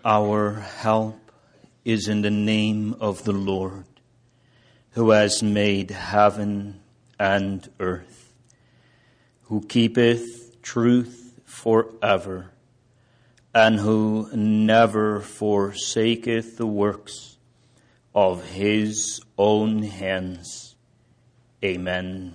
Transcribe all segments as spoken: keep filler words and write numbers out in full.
Our help is in the name of the Lord, who has made heaven and earth, who keepeth truth forever, and who never forsaketh the works of his own hands. Amen.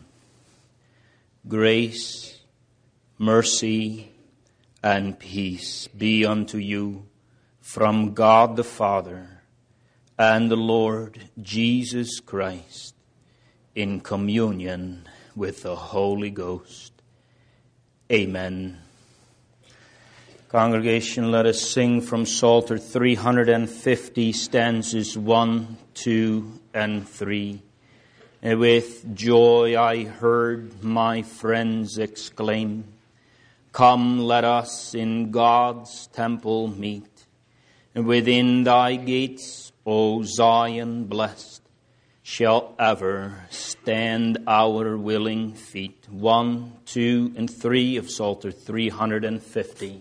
Grace, mercy, and peace be unto you from God the Father and the Lord Jesus Christ, in communion with the Holy Ghost. Amen. Congregation, let us sing from Psalter three hundred fifty, stanzas one, two, and three. And with joy I heard my friends exclaim, "Come, let us in God's temple meet. And within thy gates, O Zion blessed, shall ever stand our willing feet." One, two, and three of Psalter three hundred fifty.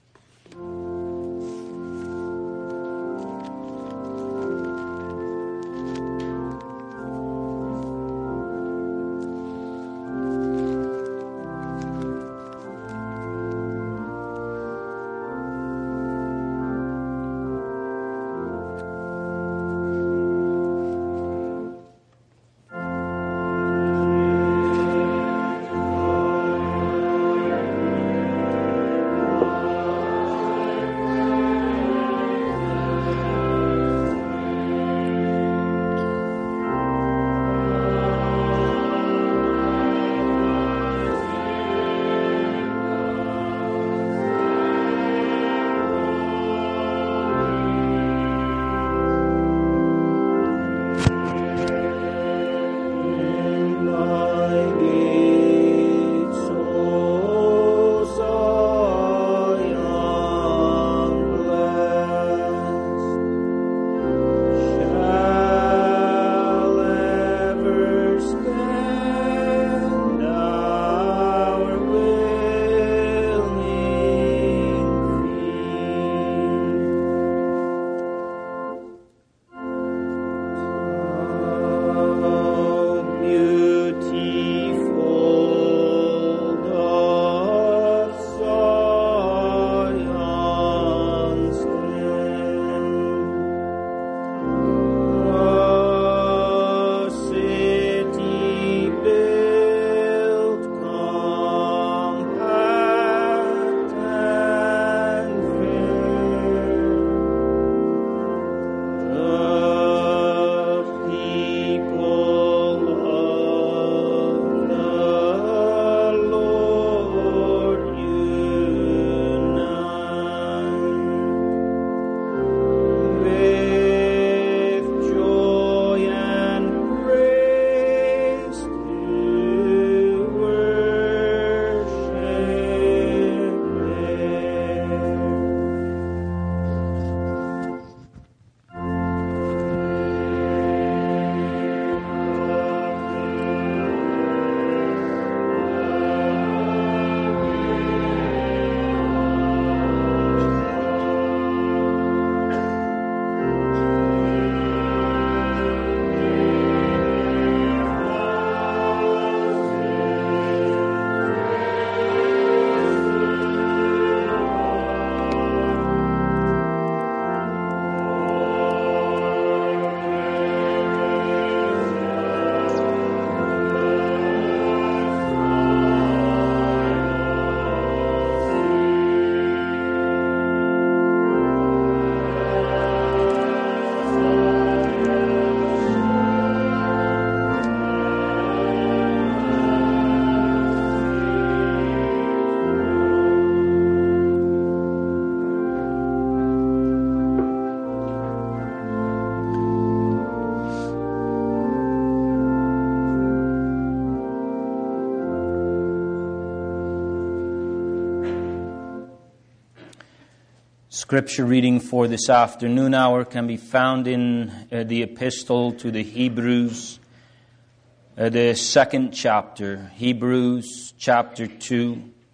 Scripture reading for this afternoon hour can be found in uh, the epistle to the Hebrews, uh, the second chapter, Hebrews chapter two,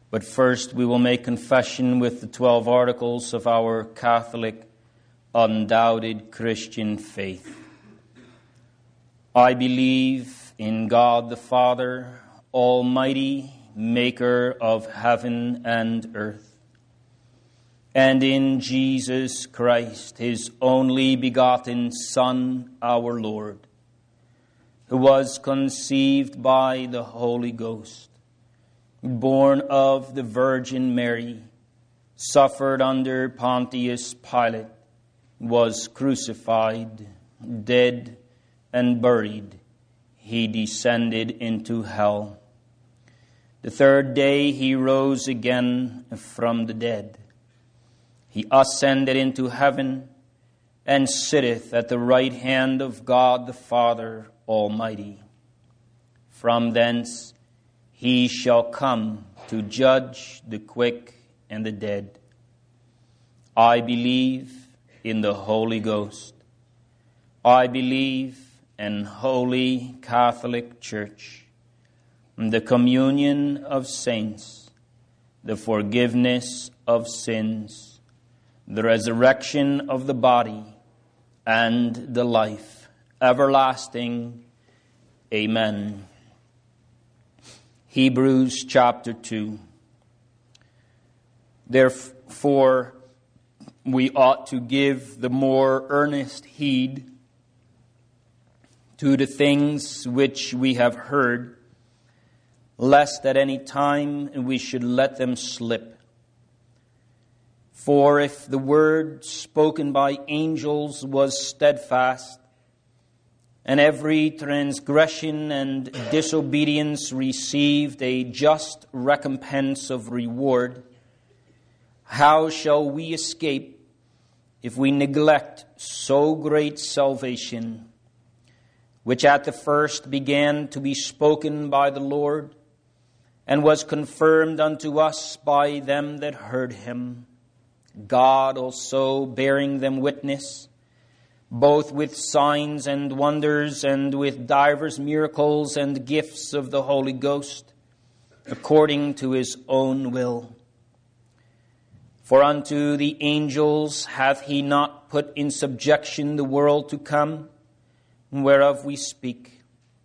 But first we will make confession with the twelve articles of our Catholic, undoubted Christian faith. I believe in God the Father, Almighty, maker of heaven and earth, and in Jesus Christ, his only begotten Son, our Lord, who was conceived by the Holy Ghost, born of the Virgin Mary, suffered under Pontius Pilate, was crucified, dead, and buried. He descended into hell. The third day he rose again from the dead. He ascended into heaven and sitteth at the right hand of God the Father Almighty. From thence he shall come to judge the quick and the dead. I believe in the Holy Ghost. I believe in Holy Catholic Church, the communion of saints, the forgiveness of sins, the resurrection of the body, and the life everlasting. Amen. Hebrews chapter two. Therefore, we ought to give the more earnest heed to the things which we have heard, lest at any time we should let them slip. For if the word spoken by angels was steadfast, and every transgression and disobedience received a just recompense of reward, how shall we escape if we neglect so great salvation, which at the first began to be spoken by the Lord, and was confirmed unto us by them that heard him, God also bearing them witness, both with signs and wonders, and with divers miracles and gifts of the Holy Ghost, according to his own will. For unto the angels hath he not put in subjection the world to come, whereof we speak.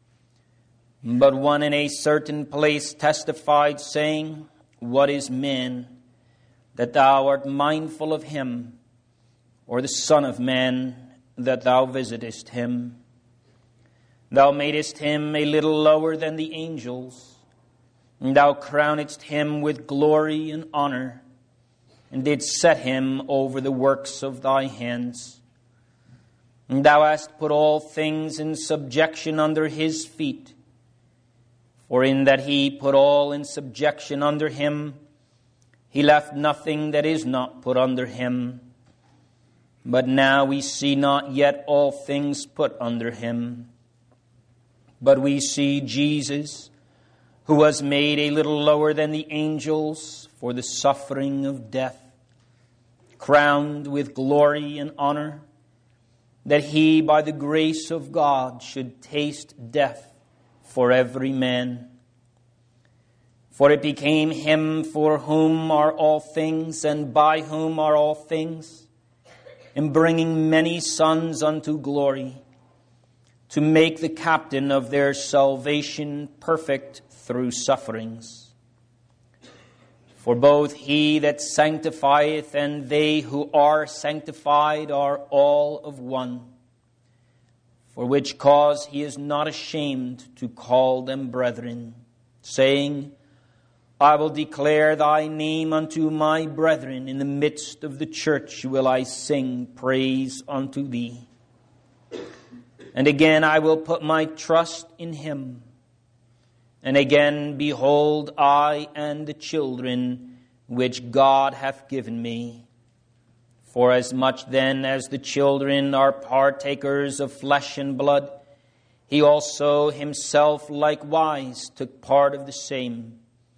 But one in a certain place testified, saying, What is man, that thou art mindful of him, or the Son of Man, that thou visitest him? Thou madest him a little lower than the angels, and thou crownedst him with glory and honor, and didst set him over the works of thy hands. And thou hast put all things in subjection under his feet. For in that he put all in subjection under him, he left nothing that is not put under him. But now we see not yet all things put under him. But we see Jesus, who was made a little lower than the angels for the suffering of death, crowned with glory and honor, that he, by the grace of God, should taste death for every man. For it became him for whom are all things, and by whom are all things, in bringing many sons unto glory, to make the captain of their salvation perfect through sufferings. For both he that sanctifieth and they who are sanctified are all of one. For which cause he is not ashamed to call them brethren, saying, I will declare thy name unto my brethren. In the midst of the church will I sing praise unto thee. And again I will put my trust in him. And again, behold, I and the children which God hath given me. For as much then as the children are partakers of flesh and blood, he also himself likewise took part of the same,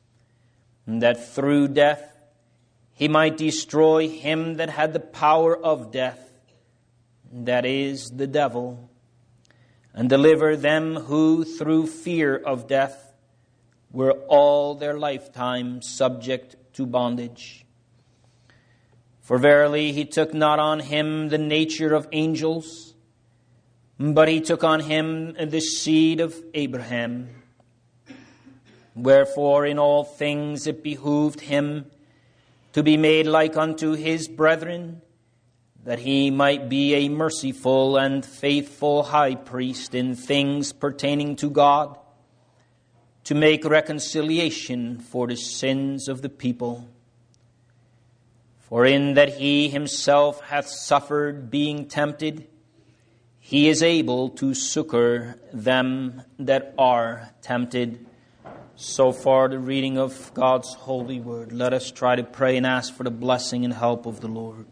that through death he might destroy him that had the power of death, that is, the devil, and deliver them who through fear of death were all their lifetime subject to bondage. For verily he took not on him the nature of angels, but he took on him the seed of Abraham. Wherefore in all things it behooved him to be made like unto his brethren, that he might be a merciful and faithful high priest in things pertaining to God, to make reconciliation for the sins of the people. For in that he himself hath suffered being tempted, he is able to succor them that are tempted. So far the reading of God's holy word. Let us try to pray and ask for the blessing and help of the Lord.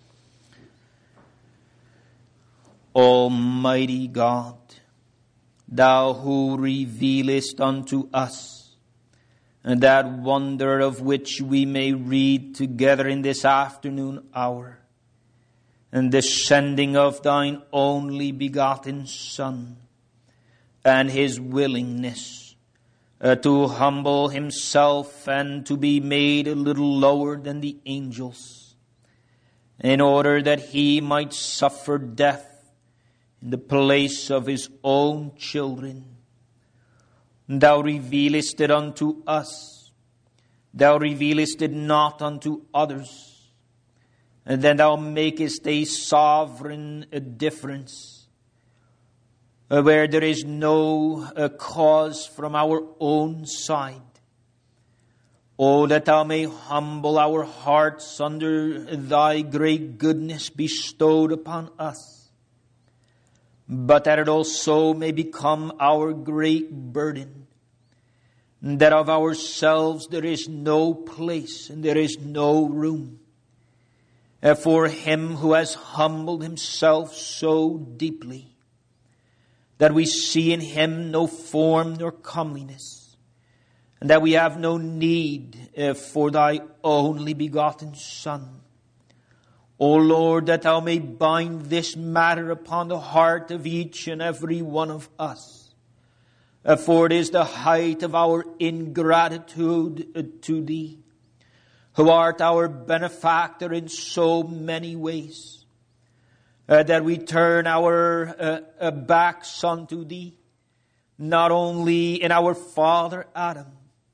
Almighty God, Thou who revealest unto us that wonder of which we may read together in this afternoon hour, and the sending of Thine only begotten Son, and His willingness uh, to humble Himself and to be made a little lower than the angels, in order that He might suffer death in the place of His own children. Thou revealest it unto us. Thou revealest it not unto others. And then Thou makest a sovereign difference, where there is no uh, cause from our own side. Oh, that Thou may humble our hearts under Thy great goodness bestowed upon us, but that it also may become our great burden, that of ourselves there is no place and there is no room for Him who has humbled Himself so deeply, that we see in Him no form nor comeliness, and that we have no need for Thy only begotten Son. O Lord, that Thou may bind this matter upon the heart of each and every one of us. For it is the height of our ingratitude to Thee, who art our benefactor in so many ways, uh, that we turn our uh, uh, backs unto Thee, not only in our father Adam,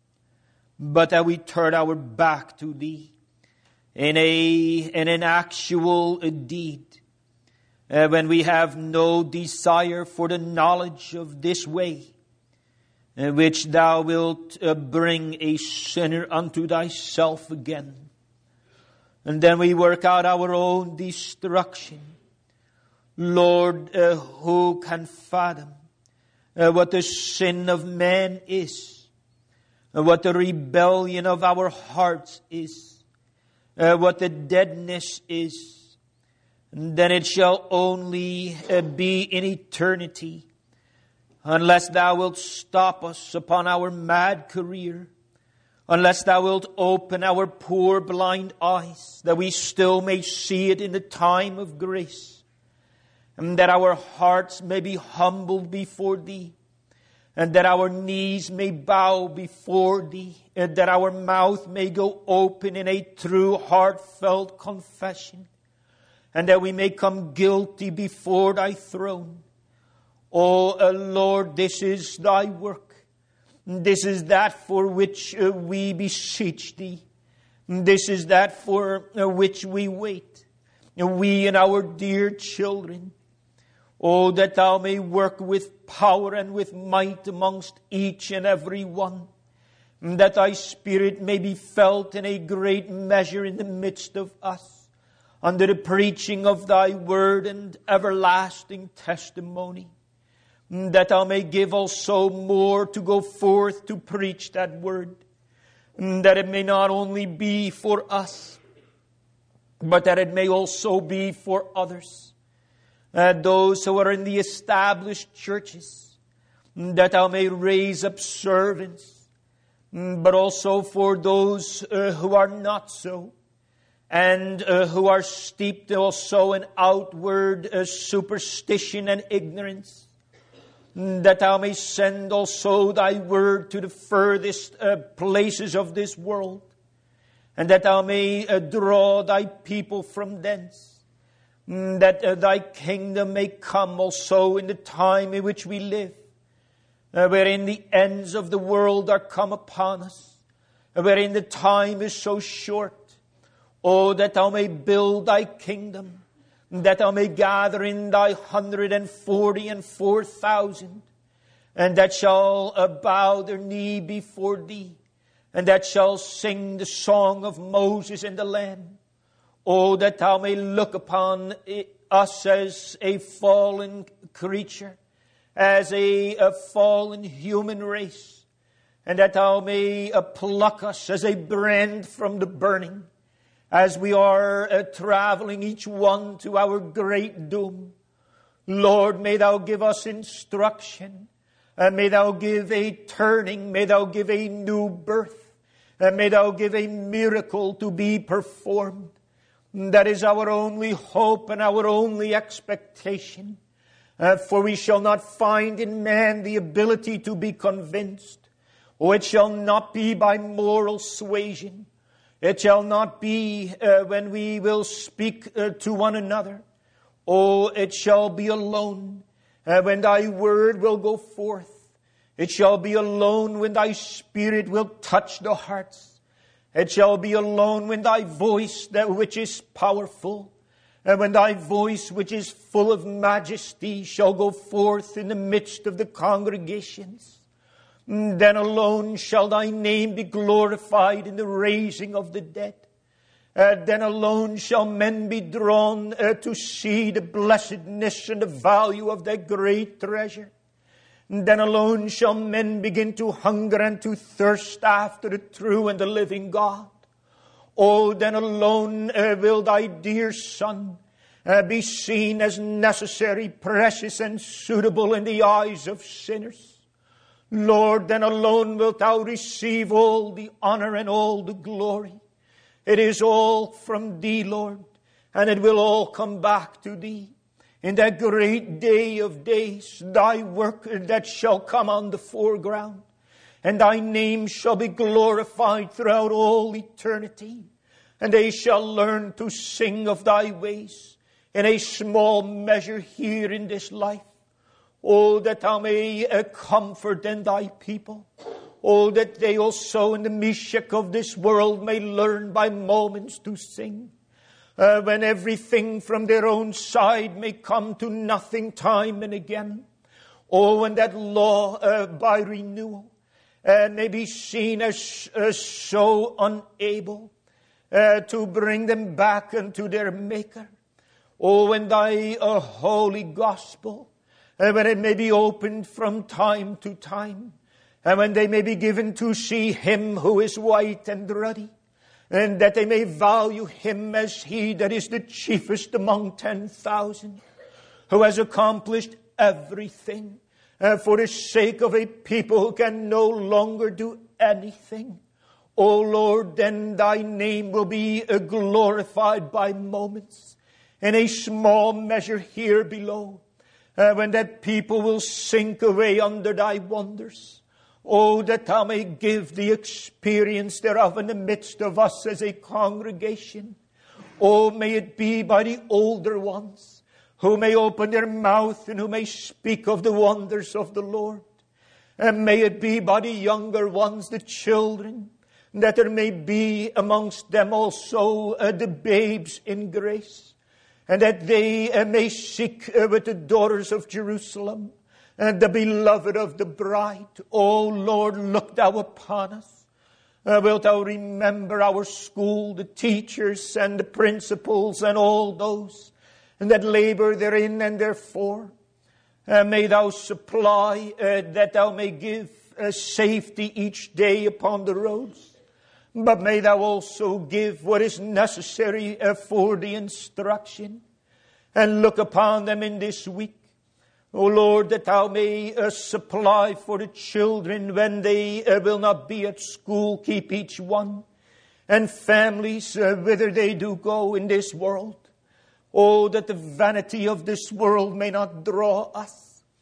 but that we turn our back to Thee in a in an actual deed, uh, when we have no desire for the knowledge of this way, in which Thou wilt uh, bring a sinner unto Thyself again. And then we work out our own destruction. Lord, uh, who can fathom uh, what the sin of man is, uh, what the rebellion of our hearts is, Uh, what the deadness is, and then it shall only uh, be in eternity, unless Thou wilt stop us upon our mad career, unless Thou wilt open our poor blind eyes, that we still may see it in the time of grace, and that our hearts may be humbled before Thee, and that our knees may bow before Thee, and that our mouth may go open in a true heartfelt confession, and that we may come guilty before Thy throne. Oh, uh, Lord, this is Thy work. This is that for which uh, we beseech Thee. This is that for uh, which we wait. We and our dear children. Oh, that Thou may work with power and with might amongst each and every one, that Thy Spirit may be felt in a great measure in the midst of us, under the preaching of Thy word and everlasting testimony, that Thou may give also more to go forth to preach that word, that it may not only be for us, but that it may also be for others. Uh, those who are in the established churches, that Thou may raise up servants, but also for those uh, who are not so, and uh, who are steeped also in outward uh, superstition and ignorance, that thou may send also thy word to the furthest uh, places of this world, and that thou may uh, draw thy people from thence, that uh, thy kingdom may come also in the time in which we live, uh, wherein the ends of the world are come upon us, uh, wherein the time is so short. Oh, that thou may build thy kingdom, that thou may gather in thy hundred and forty and four thousand, and that shall uh, bow their knee before thee, and that shall sing the song of Moses and the Lamb. Oh, that thou may look upon us as a fallen creature, as a, a fallen human race, and that thou may uh, pluck us as a brand from the burning, as we are uh, traveling each one to our great doom. Lord, may thou give us instruction. Uh, may thou give a turning. May thou give a new birth. Uh, may thou give a miracle to be performed. That is our only hope and our only expectation. Uh, for we shall not find in man the ability to be convinced. Oh, it shall not be by moral suasion. It shall not be uh, when we will speak uh, to one another. Oh, it shall be alone uh, when thy word will go forth. It shall be alone when thy spirit will touch the hearts. It shall be alone when thy voice, that which is powerful, and when thy voice, which is full of majesty, shall go forth in the midst of the congregations. Then alone shall thy name be glorified in the raising of the dead. Uh, then alone shall men be drawn uh, to see the blessedness and the value of that great treasure. Then alone shall men begin to hunger and to thirst after the true and the living God. Oh, then alone uh, will thy dear Son uh, be seen as necessary, precious, and suitable in the eyes of sinners. Lord, then alone wilt thou receive all the honor and all the glory. It is all from thee, Lord, and it will all come back to thee. In that great day of days, thy work that shall come on the foreground, and thy name shall be glorified throughout all eternity. And they shall learn to sing of thy ways in a small measure here in this life. Oh, that thou may uh, comfort then thy people. Oh, that they also in the mishak of this world may learn by moments to sing. Uh, when everything from their own side may come to nothing time and again. Oh, and that law uh, by renewal uh, may be seen as uh, so unable uh, to bring them back unto their Maker. Oh, and thy uh, holy gospel, and when it may be opened from time to time, and when they may be given to see Him who is white and ruddy, and that they may value Him as He that is the chiefest among ten thousand, who has accomplished everything uh, for the sake of a people who can no longer do anything. O Lord, then thy name will be uh, glorified by moments in a small measure here below. Uh, when that people will sink away under thy wonders. Oh, that thou may give the experience thereof in the midst of us as a congregation. Oh, may it be by the older ones who may open their mouth and who may speak of the wonders of the Lord. And may it be by the younger ones, the children, that there may be amongst them also uh, the babes in grace. And that they uh, may seek uh, with the daughters of Jerusalem and the beloved of the bride. O Lord, look thou upon us. Uh, wilt thou remember our school, the teachers and the principals and all those and that labor therein and therefore. Uh, may thou supply uh, that thou may give uh, safety each day upon the roads. But may thou also give what is necessary uh, for the instruction. And look upon them in this week. O Lord, that thou may uh, supply for the children when they uh, will not be at school. Keep each one. And families uh, whither they do go in this world. Oh, that the vanity of this world may not draw us.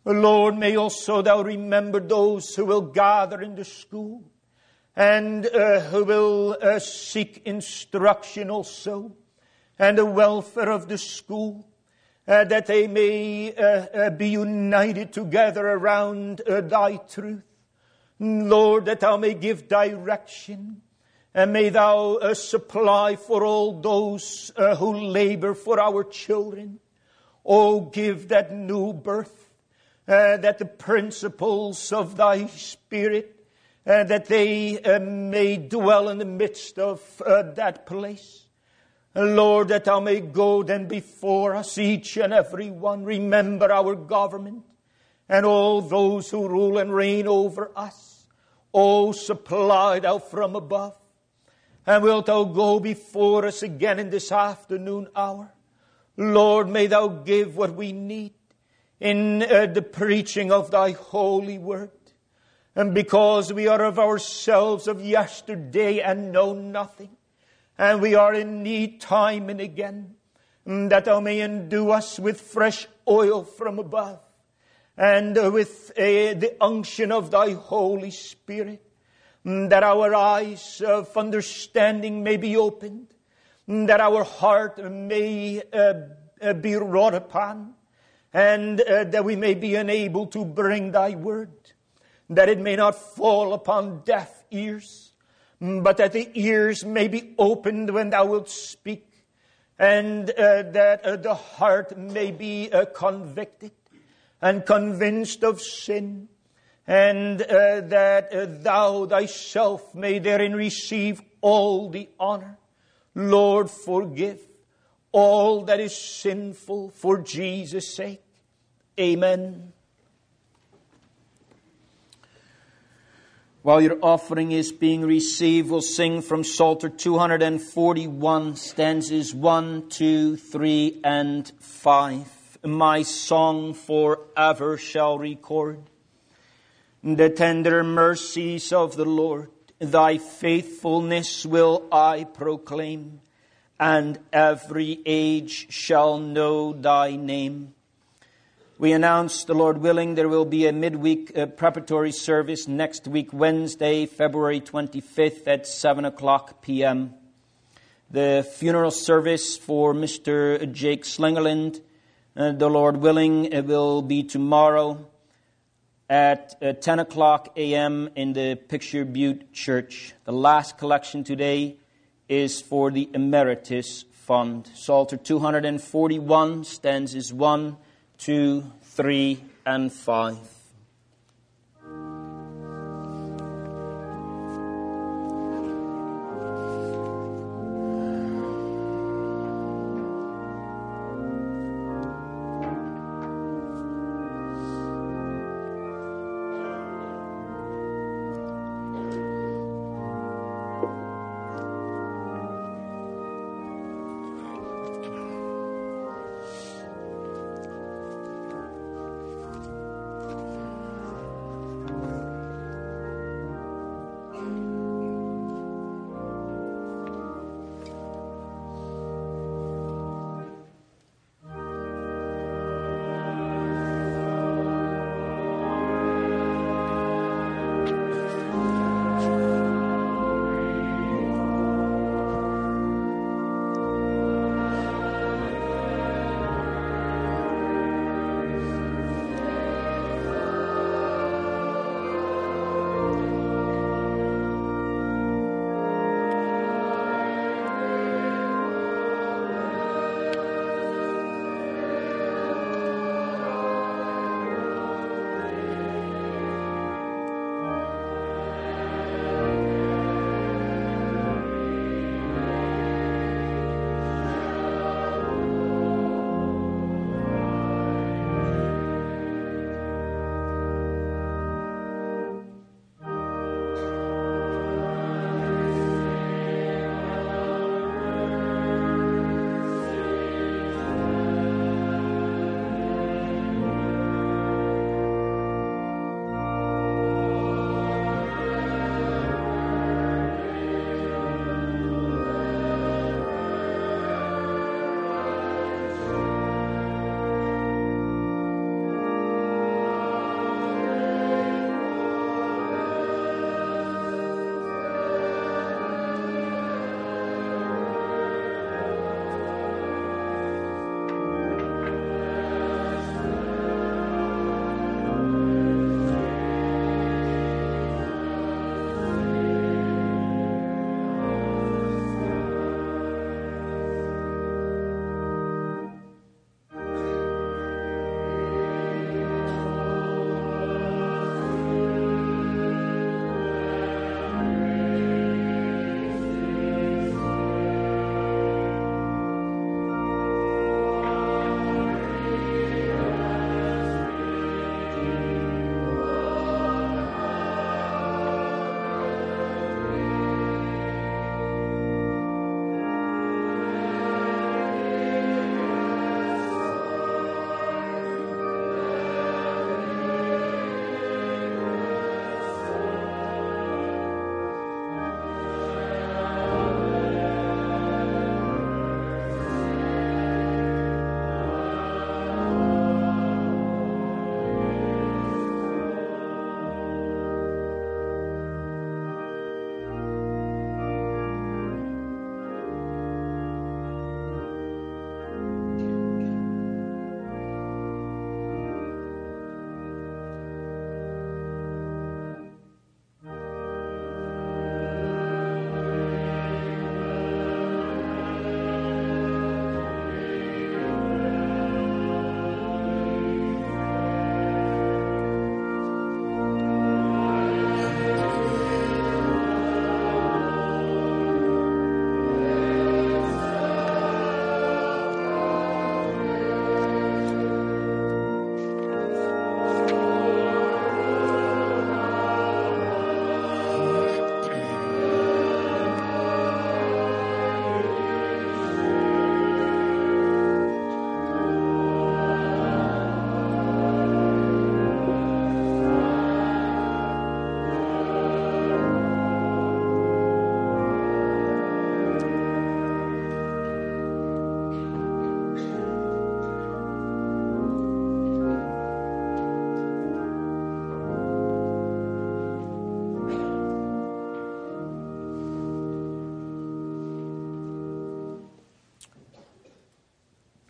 Lord, may also thou remember those who will gather in the school and uh, who will uh, seek instruction also, and the welfare of the school, uh, that they may uh, uh, be united together around uh, thy truth. Lord, that thou may give direction, and may thou uh, supply for all those uh, who labor for our children. Oh, give that new birth, uh, that the principles of thy Spirit, uh, that they uh, may dwell in the midst of uh, that place. Lord, that thou may go then before us, each and every one. Remember our government and all those who rule and reign over us. Oh, supply thou from above. And wilt thou go before us again in this afternoon hour? Lord, may thou give what we need in uh, the preaching of thy holy word. And because we are of ourselves of yesterday and know nothing, and we are in need time and again, that thou may endue us with fresh oil from above, and uh, with uh, the unction of thy Holy Spirit, that our eyes of understanding may be opened, that our heart may uh, uh, be wrought upon, and uh, that we may be enabled to bring thy word, that it may not fall upon deaf ears, but that the ears may be opened when thou wilt speak, and uh, that uh, the heart may be uh, convicted and convinced of sin, and uh, that uh, thou thyself may therein receive all the honor. Lord, forgive all that is sinful for Jesus' sake. Amen. While your offering is being received, we'll sing from Psalter two forty-one, stanzas one, two, three, and five. My song forever shall record the tender mercies of the Lord. Thy faithfulness will I proclaim, and every age shall know thy name. We announced, the Lord willing, there will be a midweek uh, preparatory service next week, Wednesday, February twenty-fifth at seven o'clock p.m. The funeral service for Mister Jake Slingerland, uh, the Lord willing, it will be tomorrow at uh, ten o'clock a.m. in the Picture Butte Church. The last collection today is for the Emeritus Fund. Psalter two forty-one, stanzas one, two, three, and five.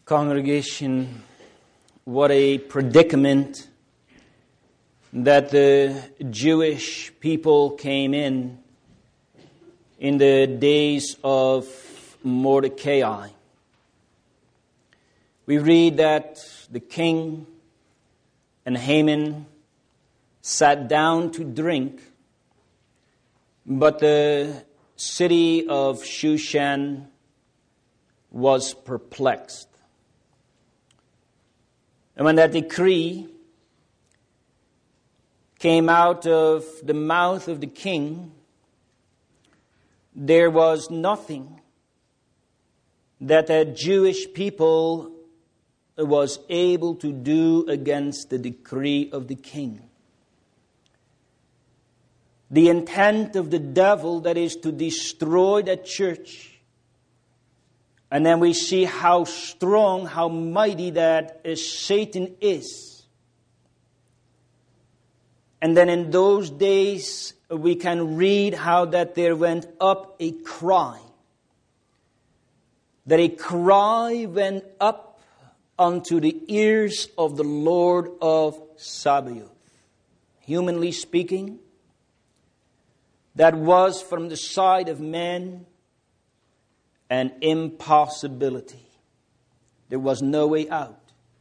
Congregation, what a predicament that the Jewish people came in in the days of Mordecai. We read that the king and Haman sat down to drink, but the city of Shushan was perplexed. And when that decree came out of the mouth of the king, there was nothing that the Jewish people was able to do against the decree of the king. The intent of the devil, that is to destroy the church. And then we see how strong, how mighty that Satan is. And then in those days, we can read how that there went up a cry. That a cry went up unto the ears of the Lord of Sabaoth. Humanly speaking, that was from the side of man an impossibility. There was no way out.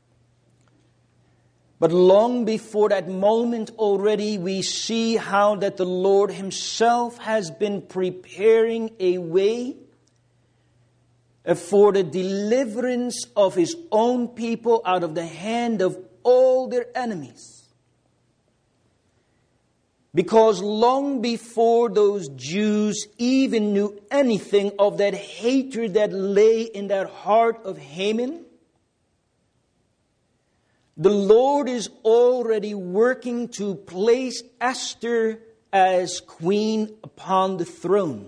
But long before that moment already, we see how that the Lord Himself has been preparing a way for the deliverance of His own people out of the hand of all their enemies. Because long before those Jews even knew anything of that hatred that lay in that heart of Haman, the Lord is already working to place Esther as queen upon the throne.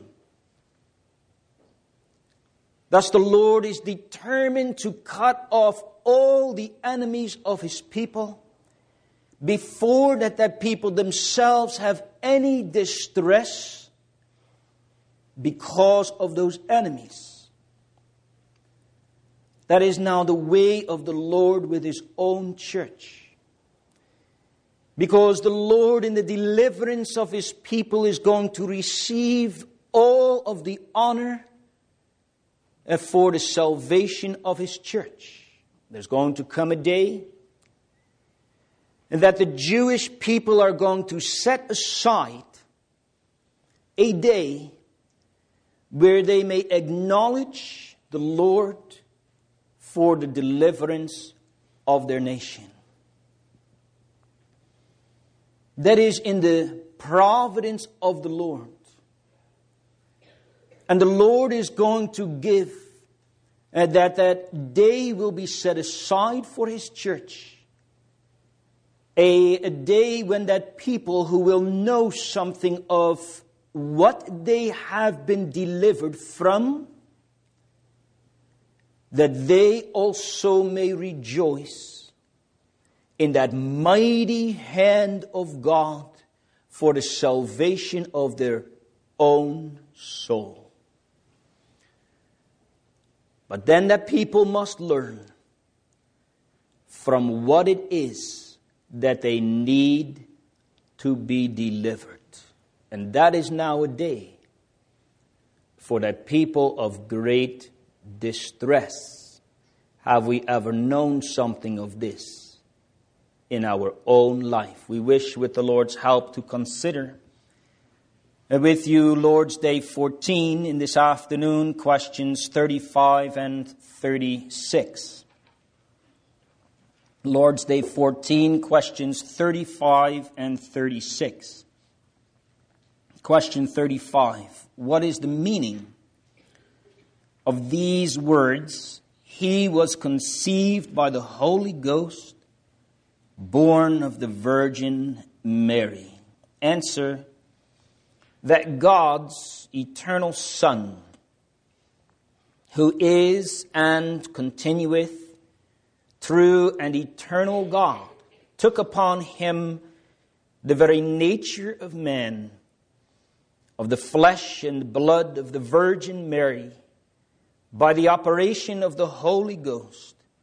Thus the Lord is determined to cut off all the enemies of His people before that the people themselves have any distress because of those enemies. That is now the way of the Lord with His own church. Because the Lord in the deliverance of His people is going to receive all of the honor for the salvation of His church. There's going to come a day and that the Jewish people are going to set aside a day where they may acknowledge the Lord for the deliverance of their nation. That is in the providence of the Lord. And the Lord is going to give uh, that that day will be set aside for His church. A, a day when that people who will know something of what they have been delivered from, that they also may rejoice in that mighty hand of God for the salvation of their own soul. But then that people must learn from what it is that they need to be delivered. And that is now a day for that people of great distress. Have we ever known something of this in our own life? We wish with the Lord's help to consider with you Lord's Day fourteen in this afternoon, questions thirty-five and thirty-six. Lord's Day fourteen, questions thirty-five and thirty-six. Question thirty-five. What is the meaning of these words? He was conceived by the Holy Ghost, born of the Virgin Mary. Answer: that God's eternal Son, who is and continueth true and eternal God, took upon Him the very nature of man, of the flesh and blood of the Virgin Mary, by the operation of the Holy Ghost,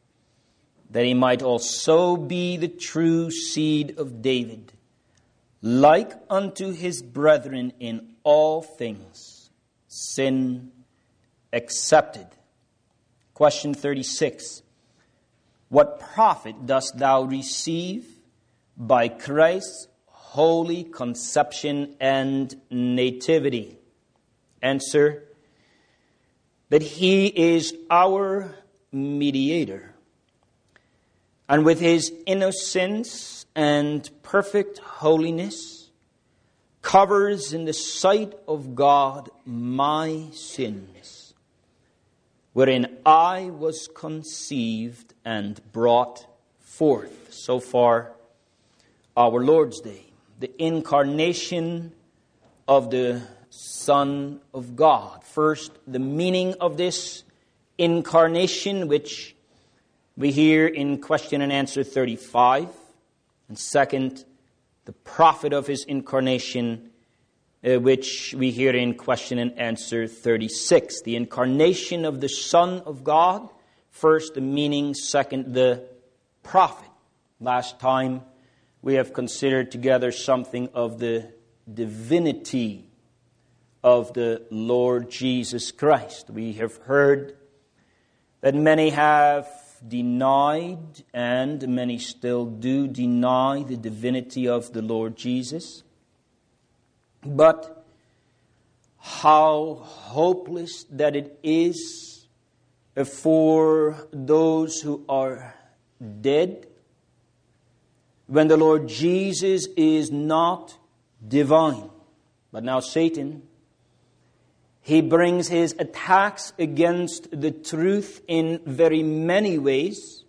that he might also be the true seed of David, like unto his brethren in all things, sin accepted. Question thirty-six. What profit dost thou receive by Christ's holy conception and nativity? Answer, that he is our mediator, and with his innocence and perfect holiness covers in the sight of God my sins, wherein I was conceived and brought forth. So far, our Lord's Day, the incarnation of the Son of God. First, the meaning of this incarnation, which we hear in question and answer thirty-five. And second, the profit of his incarnation, uh, which we hear in question and answer thirty-six. The incarnation of the Son of God. First, the meaning. Second, the profit. Last time, we have considered together something of the divinity of the Lord Jesus Christ. We have heard that many have denied, and many still do deny, the divinity of the Lord Jesus. But how hopeless that it is for those who are dead, when the Lord Jesus is not divine. But now Satan, he brings his attacks against the truth in very many ways,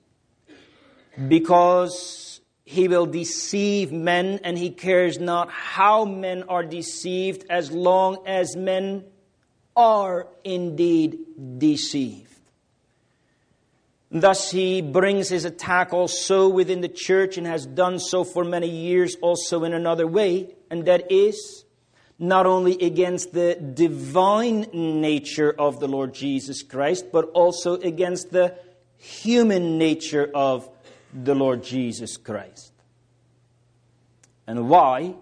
because he will deceive men, and he cares not how men are deceived as long as men are indeed deceived. Thus he brings his attack also within the church, and has done so for many years also in another way, and that is not only against the divine nature of the Lord Jesus Christ, but also against the human nature of the Lord Jesus Christ. And why?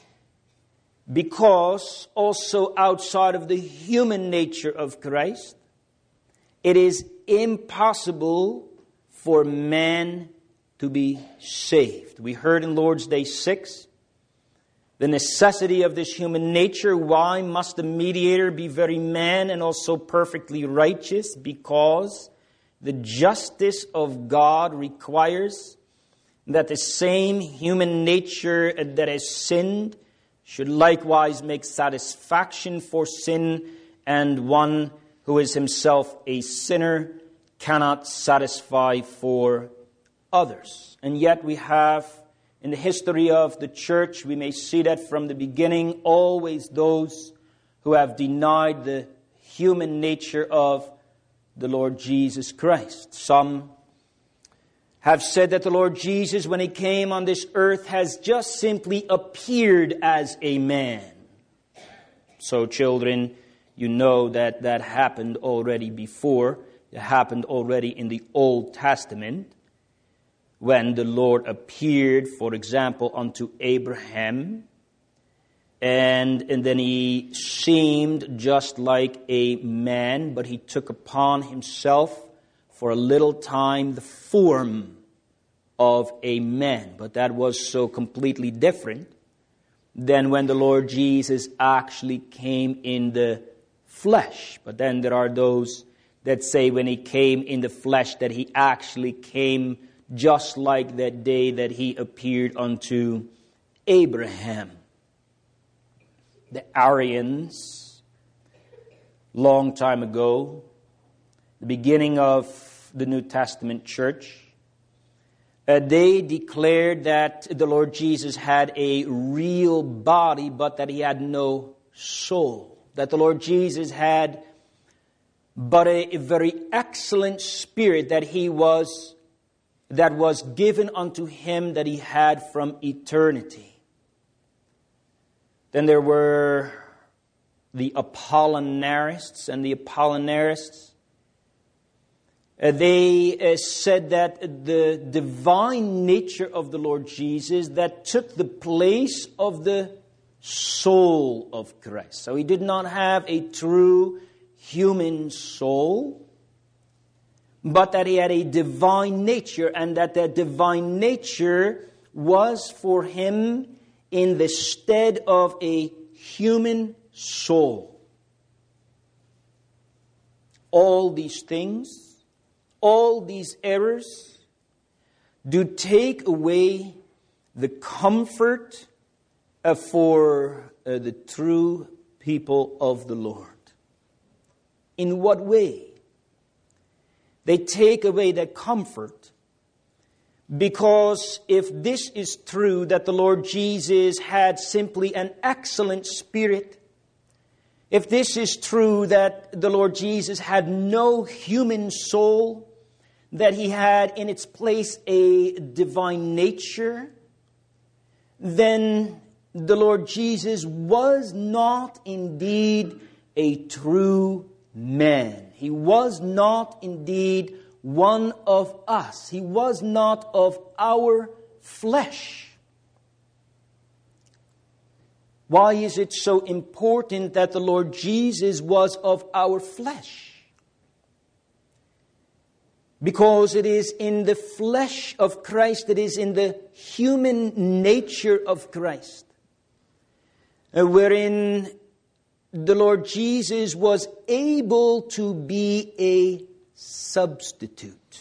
Because also outside of the human nature of Christ, it is impossible for man to be saved. We heard in Lord's Day six, the necessity of this human nature. Why must the mediator be very man and also perfectly righteous? Because the justice of God requires that the same human nature that has sinned should likewise make satisfaction for sin, and one who is himself a sinner cannot satisfy for others. And yet we have, in the history of the church, we may see that from the beginning, always those who have denied the human nature of the Lord Jesus Christ. Some have said that the Lord Jesus, when he came on this earth, has just simply appeared as a man. So, children, you know that that happened already before. It happened already in the Old Testament, when the Lord appeared, for example, unto Abraham, and, and then he seemed just like a man, but he took upon himself for a little time the form of a man. But that was so completely different than when the Lord Jesus actually came in the flesh. But then there are those that say when he came in the flesh that he actually came just like that day that he appeared unto Abraham. The Arians, long time ago, the beginning of the New Testament church, uh, they declared that the Lord Jesus had a real body, but that he had no soul. That the Lord Jesus had but a, a very excellent spirit that he was that was given unto him, that he had from eternity. Then there were the Apollinarists, and the Apollinarists, Uh, they uh, said that the divine nature of the Lord Jesus that took the place of the soul of Christ. So he did not have a true human soul, but that he had a divine nature, and that that divine nature was for him in the stead of a human soul. All these things, all these errors do take away the comfort uh, for uh, the true people of the Lord. In what way? They take away that comfort because if this is true, that the Lord Jesus had simply an excellent spirit, if this is true that the Lord Jesus had no human soul, that he had in its place a divine nature, then the Lord Jesus was not indeed a true man. He was not indeed one of us. He was not of our flesh. Why is it so important that the Lord Jesus was of our flesh? Because it is in the flesh of Christ, it is in the human nature of Christ, uh, wherein the Lord Jesus was able to be a substitute.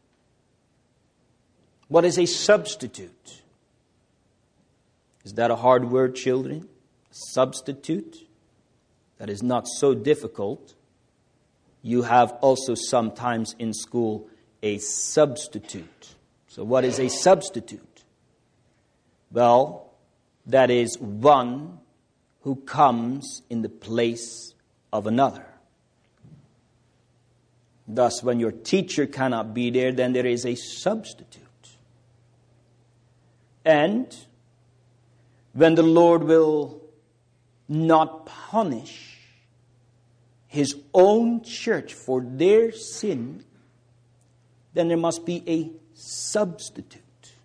What is a substitute? Is that a hard word, children? Substitute? That is not so difficult. You have also sometimes in school a substitute. So what is a substitute? Well, that is one who comes in the place of another. Thus, when your teacher cannot be there, then there is a substitute. And when the Lord will not punish His own church for their sin, then there must be a substitute.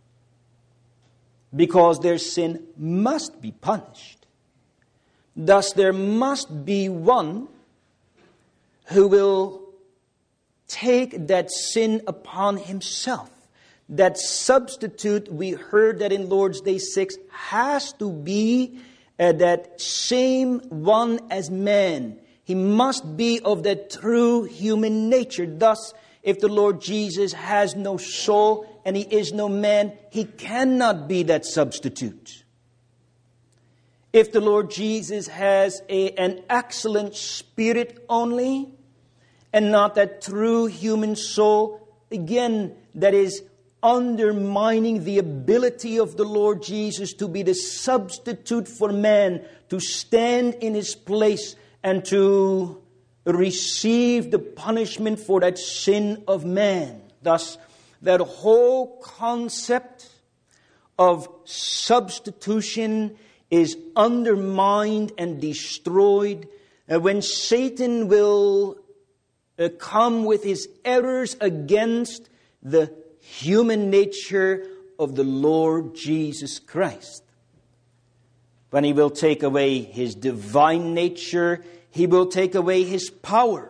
Because their sin must be punished. Thus there must be one who will take that sin upon himself. That substitute, we heard that in Lord's Day six, has to be uh, that same one as man. He must be of that true human nature. Thus, if the Lord Jesus has no soul and He is no man, He cannot be that substitute. If the Lord Jesus has a, an excellent spirit only and not that true human soul, again, that is undermining the ability of the Lord Jesus to be the substitute for man, to stand in His place and to receive the punishment for that sin of man. Thus, that whole concept of substitution is undermined and destroyed uh, when Satan will uh, come with his errors against the human nature of the Lord Jesus Christ. When he will take away His divine nature, He will take away His power.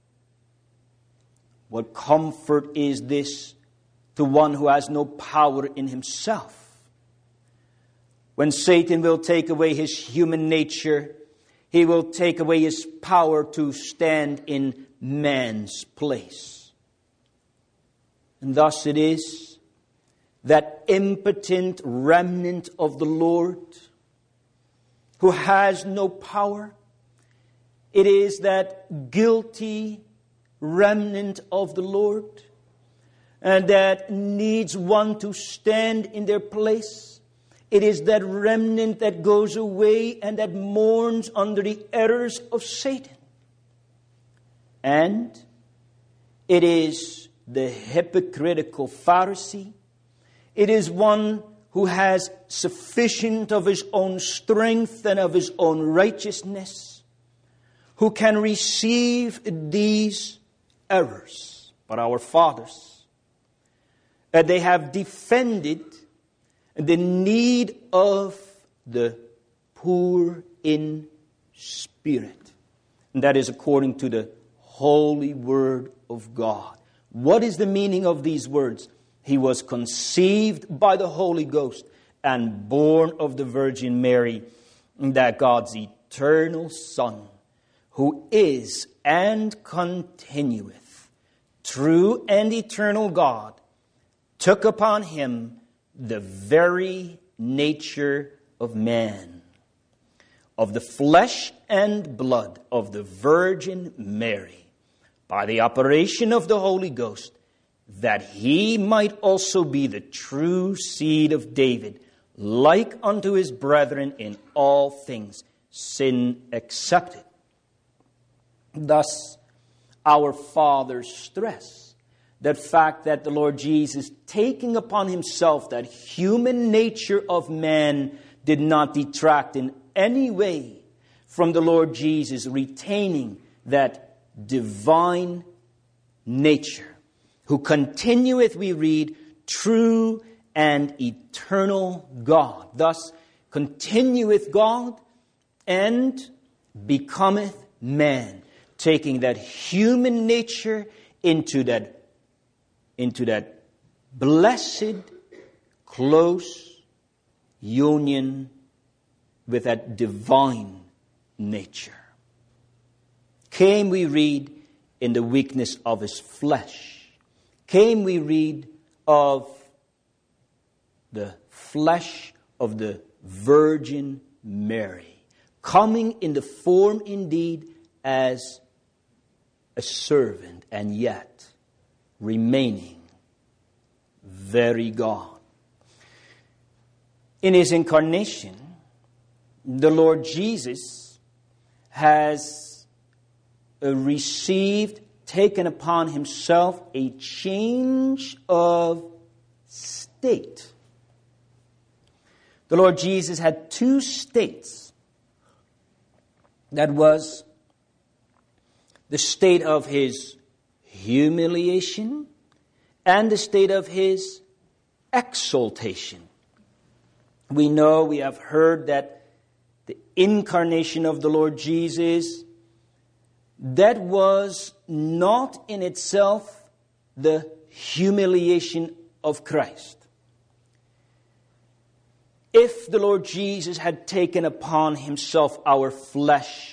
What comfort is this to one who has no power in himself? When Satan will take away his human nature, he will take away his power to stand in man's place. And thus it is that impotent remnant of the Lord who has no power. It is that guilty remnant of the Lord, and that needs one to stand in their place. It is that remnant that goes away and that mourns under the errors of Satan. And it is the hypocritical Pharisee. It is one who has sufficient of his own strength and of his own righteousness, who can receive these errors. but our fathers. Uh, they have defended the need of the poor in spirit. And that is according to the holy word of God. What is the meaning of these words? He was conceived by the Holy Ghost and born of the Virgin Mary, that God's eternal Son, who is and continueth, true and eternal God, took upon him the very nature of man, of the flesh and blood of the Virgin Mary, by the operation of the Holy Ghost, that he might also be the true seed of David, like unto his brethren in all things, sin excepted. Thus, our fathers stress that fact that the Lord Jesus, taking upon himself that human nature of man, did not detract in any way from the Lord Jesus retaining that divine nature, who continueth, we read, true and eternal God. Thus, continueth God and becometh man, taking that human nature into that into that blessed, close union with that divine nature. Came, we read, in the weakness of his flesh. Came, we read, of the flesh of the Virgin Mary, coming in the form indeed as a servant, and yet remaining very God. In his incarnation, the Lord Jesus has received, taken upon himself a change of state. The Lord Jesus had two states. That was the state of his humiliation and the state of his exaltation. We know, we have heard that the incarnation of the Lord Jesus, that was not in itself the humiliation of Christ. If the Lord Jesus had taken upon himself our flesh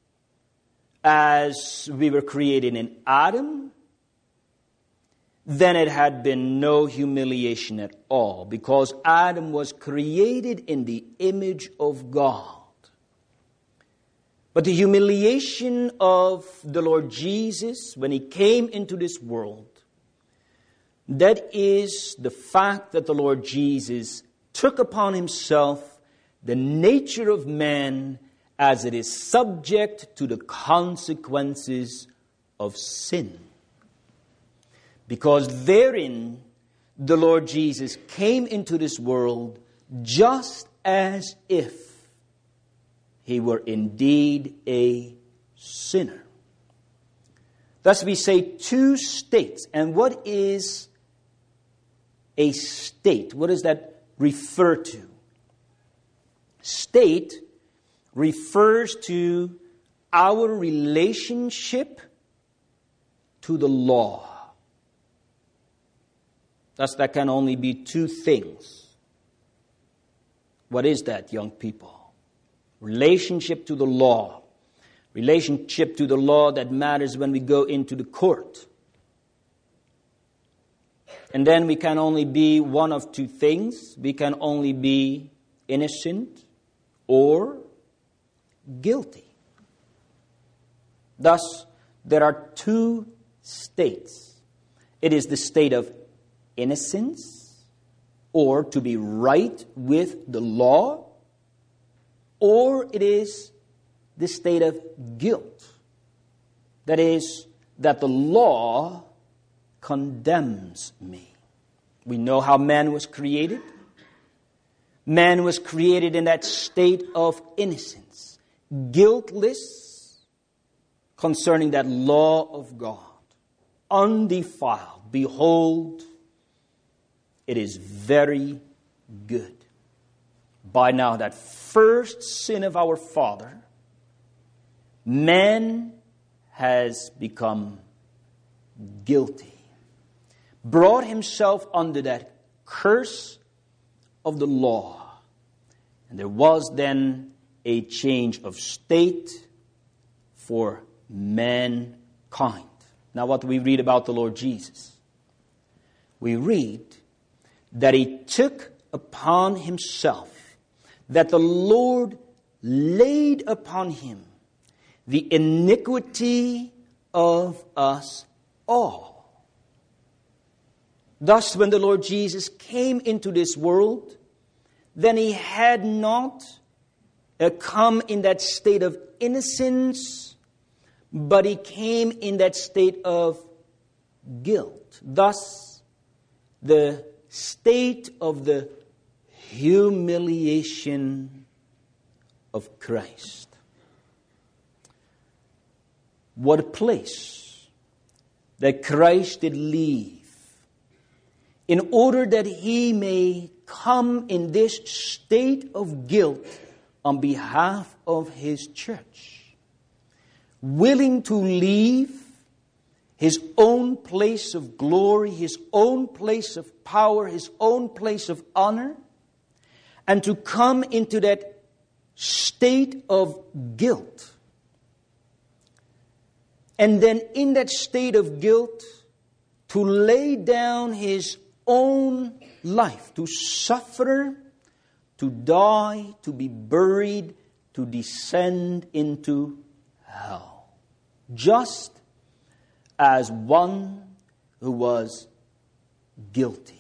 as we were created in Adam, then it had been no humiliation at all, because Adam was created in the image of God. But the humiliation of the Lord Jesus when he came into this world, that is the fact that the Lord Jesus took upon himself the nature of man as it is subject to the consequences of sin. Because therein the Lord Jesus came into this world just as if he were indeed a sinner. Thus we say two states. And what is a state? What does that refer to? State refers to our relationship to the law. Thus, that can only be two things. What is that, young people? Relationship to the law. Relationship to the law that matters when we go into the court. And then we can only be one of two things. We can only be innocent or guilty. Thus, there are two states. It is the state of innocence, or to be right with the law, or it is the state of guilt. That is, that the law condemns me. We know how man was created. Man was created in that state of innocence, guiltless concerning that law of God, undefiled. Behold, it is very good. By now, that first sin of our father, man has become guilty, brought himself under that curse of the law. And there was then a change of state for mankind. Now, what do we read about the Lord Jesus? We read that he took upon himself, that the Lord laid upon him the iniquity of us all. Thus, when the Lord Jesus came into this world, then he had not uh, come in that state of innocence, but he came in that state of guilt. Thus, the state of the humiliation of Christ. What a place that Christ did leave in order that he may come in this state of guilt on behalf of his church, willing to leave his own place of glory, his own place of power, his own place of honor, and to come into that state of guilt. And then in that state of guilt, to lay down his own life, to suffer, to die, to be buried, to descend into hell. Just as one who was guilty.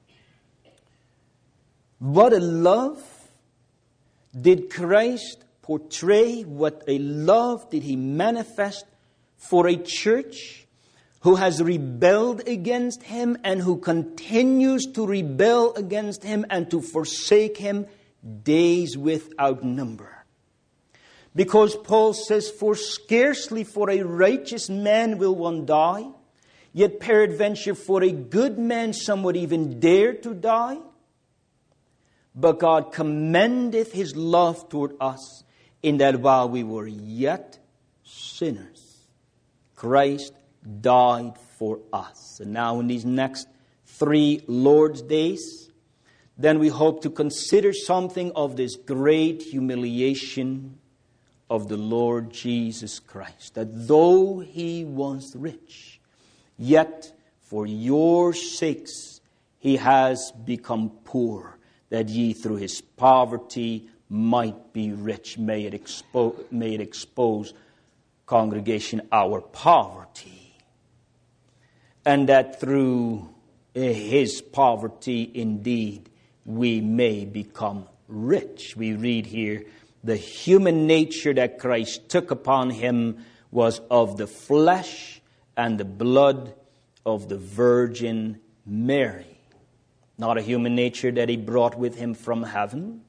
What a love did Christ portray? What a love did he manifest for a church who has rebelled against him and who continues to rebel against him and to forsake him days without number. Because Paul says, for scarcely for a righteous man will one die, yet peradventure for a good man some would even dare to die. But God commendeth his love toward us, in that while we were yet sinners, Christ died for us. And now in these next three Lord's days, then we hope to consider something of this great humiliation of the Lord Jesus Christ. That though he was rich, yet for your sakes he has become poor, that ye through his poverty might be rich. May it, expo- may it expose, congregation, our poverty. And that through his poverty indeed we may become rich. We read here, the human nature that Christ took upon him was of the flesh and the blood of the Virgin Mary. Not a human nature that he brought with him from heaven,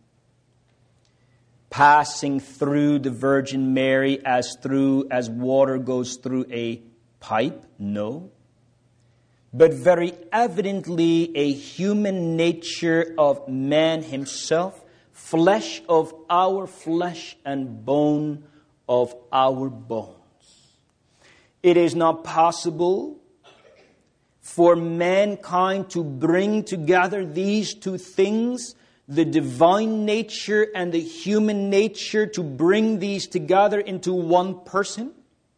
passing through the Virgin Mary as through as water goes through a pipe. No. But very evidently a human nature of man himself, flesh of our flesh and bone of our bones. It is not possible for mankind to bring together these two things, the divine nature and the human nature, to bring these together into one person.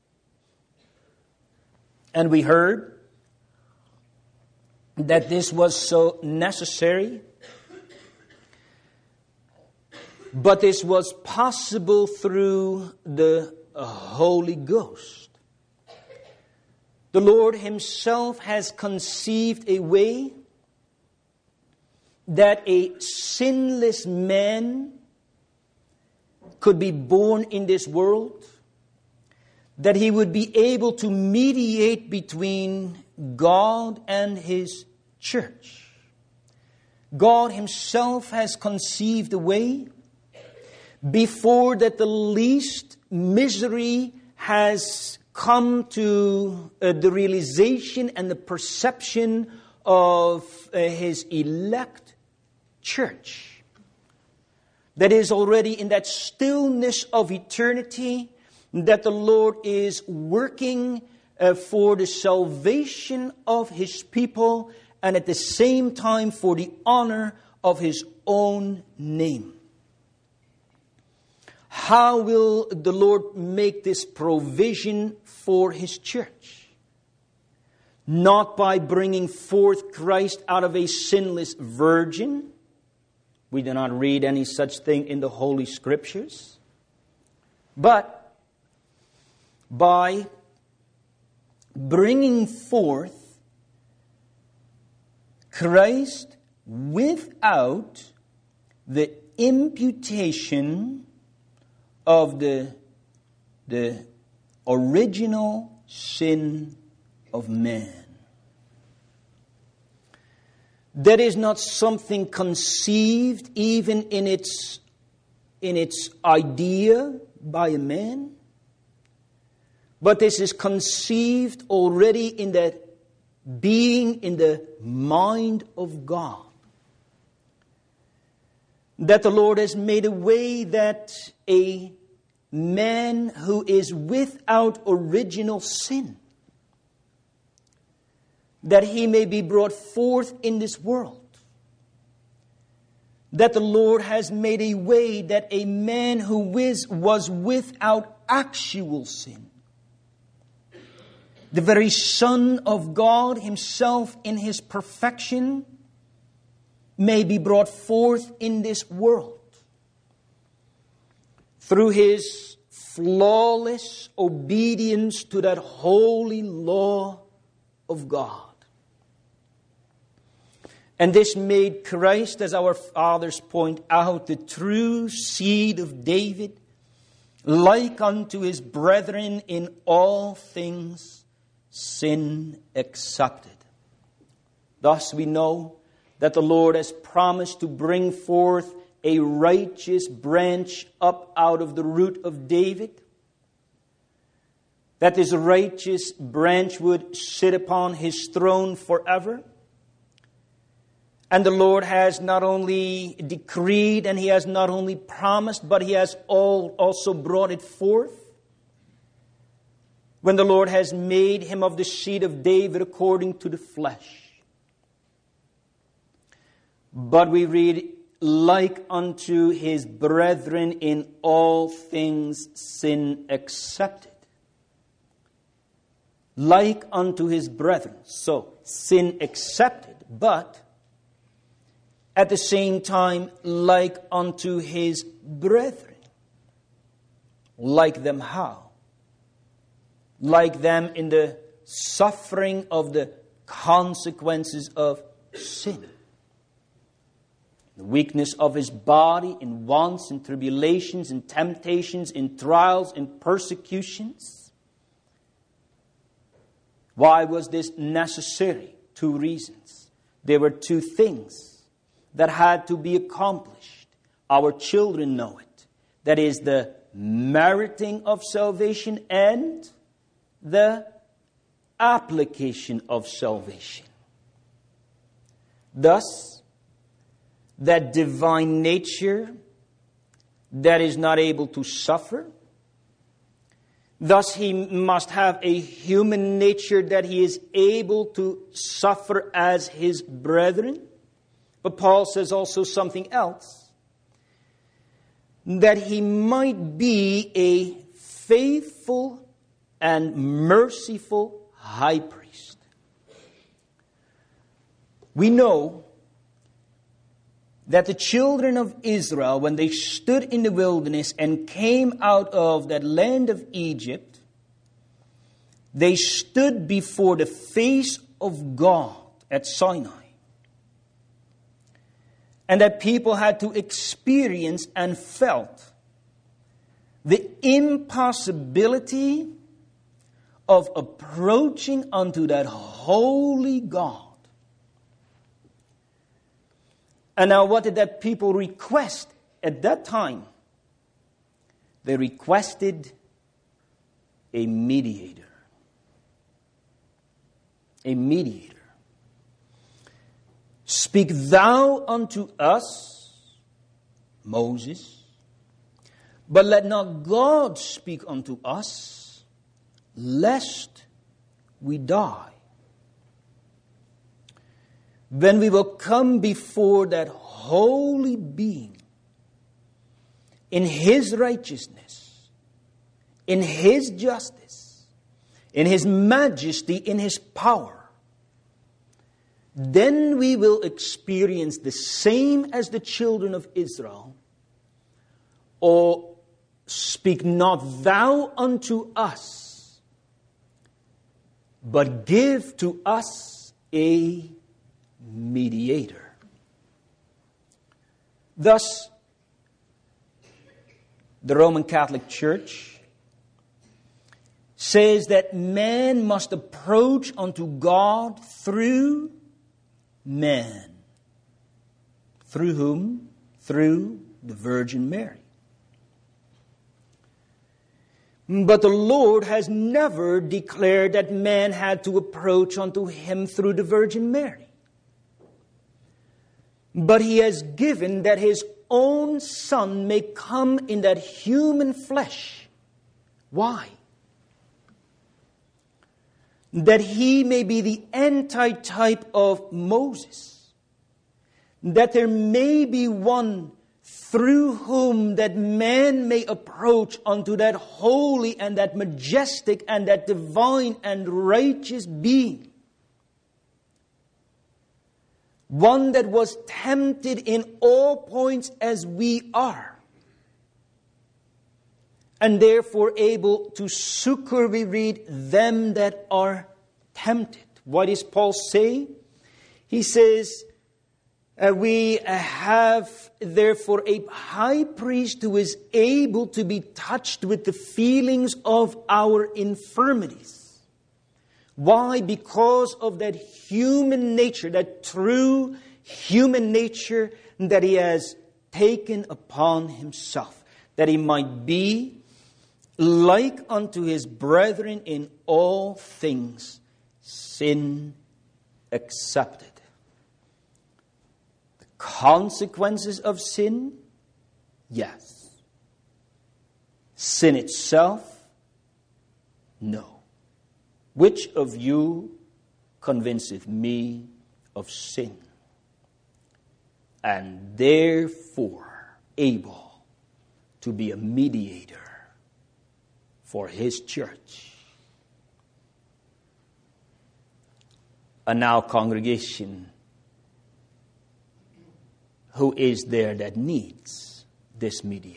And we heard that this was so necessary. But this was possible through the Holy Ghost. The Lord himself has conceived a way that a sinless man could be born in this world, that he would be able to mediate between God and his church. God himself has conceived a way before that the least misery has come to uh, the realization and the perception of uh, His elect church that is already in that stillness of eternity, that the Lord is working uh, for the salvation of His people and at the same time for the honor of His own name. How will the Lord make this provision for His church? Not by bringing forth Christ out of a sinless virgin. We do not read any such thing in the Holy Scriptures. But by bringing forth Christ without the imputation of the, the original sin of man. That is not something conceived even in its, in its idea by a man. But this is conceived already in that being in the mind of God. That the Lord has made a way that a man who is without original sin, that he may be brought forth in this world. That the Lord has made a way that a man who was without actual sin, the very Son of God Himself in His perfection, may be brought forth in this world through His flawless obedience to that holy law of God. And this made Christ, as our fathers point out, the true seed of David, like unto His brethren in all things, sin accepted. Thus we know that the Lord has promised to bring forth a righteous branch up out of the root of David. That this righteous branch would sit upon His throne forever. And the Lord has not only decreed and He has not only promised, but He has all also brought it forth. When the Lord has made Him of the seed of David according to the flesh. But we read, like unto His brethren in all things sin accepted. Like unto His brethren. So, sin accepted, but at the same time, like unto His brethren. Like them how? Like them in the suffering of the consequences of sin. The weakness of His body in wants and tribulations and temptations, in trials and persecutions. Why was this necessary? Two reasons. There were two things that had to be accomplished. Our children know it. That is the meriting of salvation and the application of salvation. Thus, that divine nature that is not able to suffer. Thus, He must have a human nature that He is able to suffer as His brethren. But Paul says also something else. That He might be a faithful and merciful high priest. We know that the children of Israel, when they stood in the wilderness and came out of that land of Egypt, they stood before the face of God at Sinai. And that people had to experience and felt the impossibility of approaching unto that holy God. And now what did that people request at that time? They requested a mediator. a mediator. Speak thou unto us, Moses, but let not God speak unto us, lest we die. When we will come before that holy being in His righteousness, in His justice, in His majesty, in His power, then we will experience the same as the children of Israel. Or speak not thou unto us, but give to us a mediator. Thus, the Roman Catholic Church says that man must approach unto God through man. Through whom? Through the Virgin Mary. But the Lord has never declared that man had to approach unto Him through the Virgin Mary. But He has given that His own Son may come in that human flesh. Why? That He may be the antitype of Moses. That there may be one through whom that man may approach unto that holy and that majestic and that divine and righteous being. One that was tempted in all points as we are, and therefore able to succor, we read, them that are tempted. What does Paul say? He says, uh, we have therefore a high priest who is able to be touched with the feelings of our infirmities. Why? Because of that human nature, that true human nature that He has taken upon Himself, that He might be like unto His brethren in all things, sin accepted. The consequences of sin? Yes. Sin itself? No. Which of you convinceth me of sin? And therefore able to be a mediator for His church. And now, congregation, who is there that needs this mediator?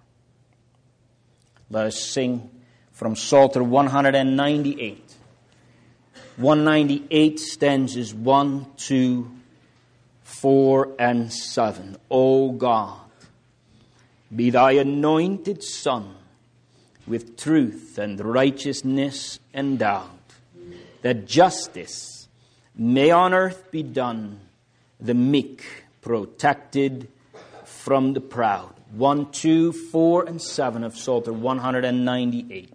Let us sing from Psalter one ninety-eight. one ninety-eight stanzas one, two, four, and seven. O God, be Thy anointed Son with truth and righteousness endowed, that justice may on earth be done, the meek protected from the proud. one, two, four, and seven of Psalter one ninety-eight.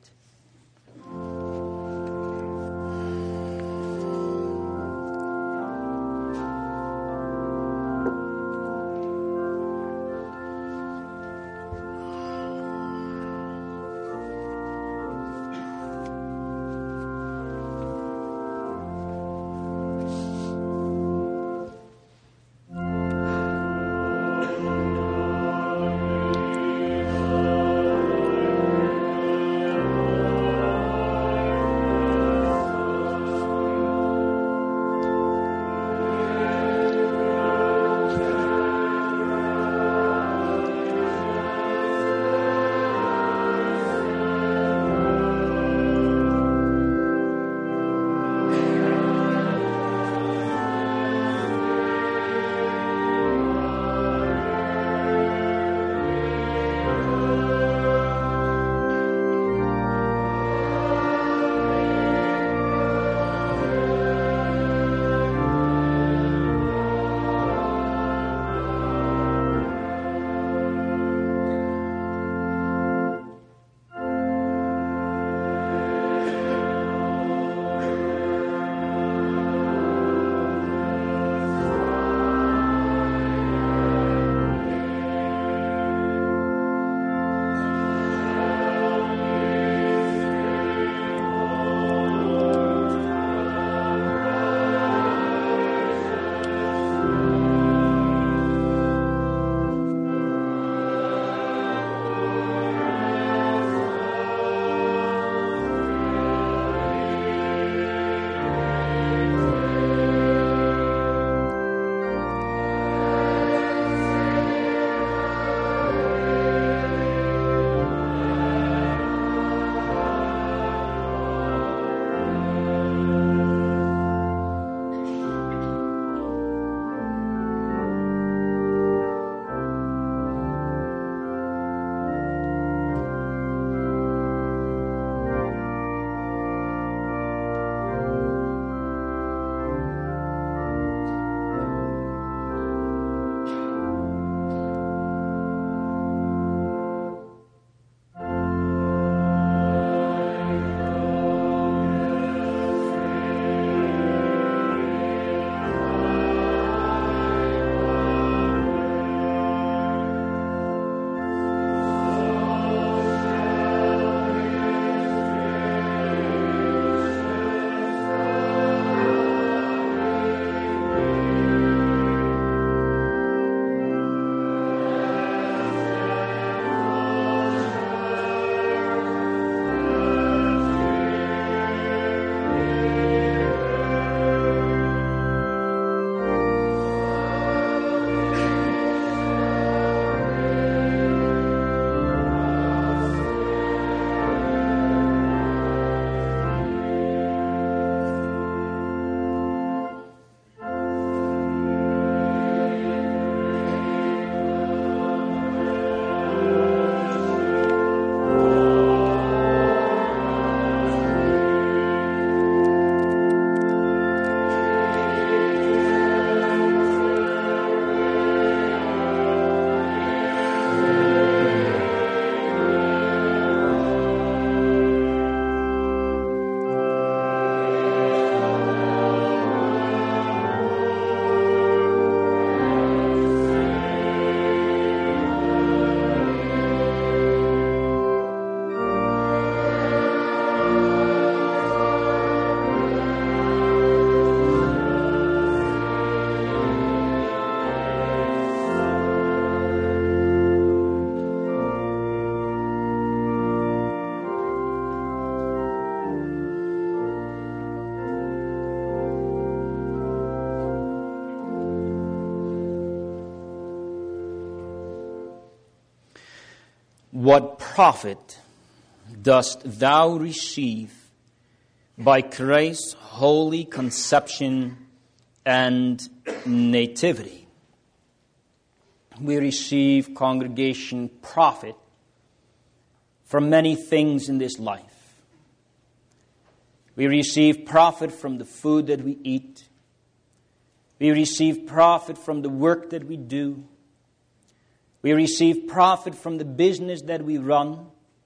What profit dost thou receive by Christ's holy conception and nativity? We receive, congregation, profit from many things in this life. We receive profit from the food that we eat. We receive profit from the work that we do. We receive profit from the business that we run.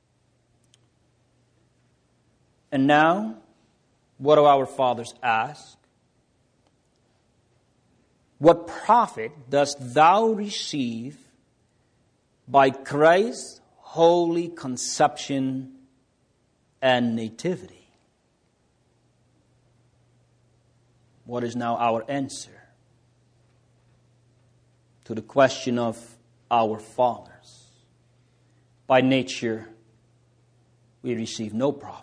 And now, what do our fathers ask? What profit dost thou receive by Christ's holy conception and nativity? What is now our answer to the question of our fathers? By nature, we receive no profit,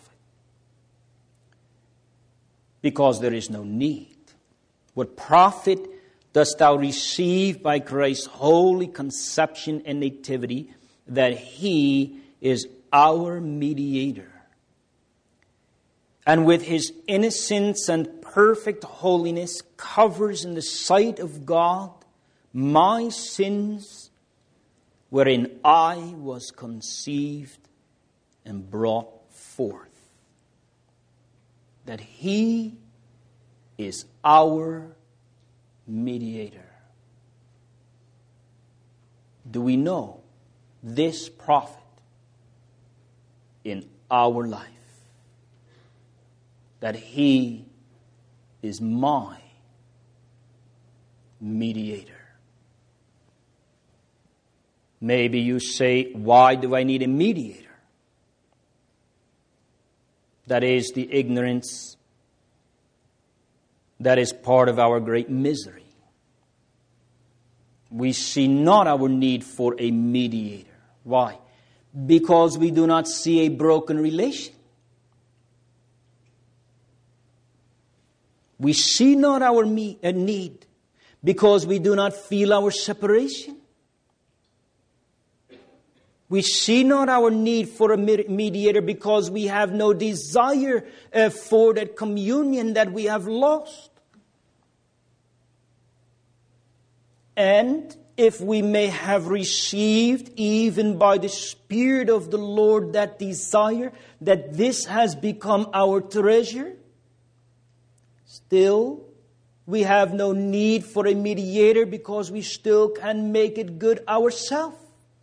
because there is no need. What profit dost thou receive by Christ's holy conception and nativity, that He is our mediator, and with His innocence and perfect holiness covers in the sight of God my sins, wherein I was conceived and brought forth. That He is our mediator. Do we know this profit in our life? That He is my mediator. Maybe you say, why do I need a mediator? That is the ignorance that is part of our great misery. We see not our need for a mediator. Why? Because we do not see a broken relation. We see not our me- uh, need because we do not feel our separation. We see not our need for a mediator because we have no desire uh, for that communion that we have lost. And if we may have received, even by the Spirit of the Lord, that desire, that this has become our treasure, still we have no need for a mediator because we still can make it good ourselves.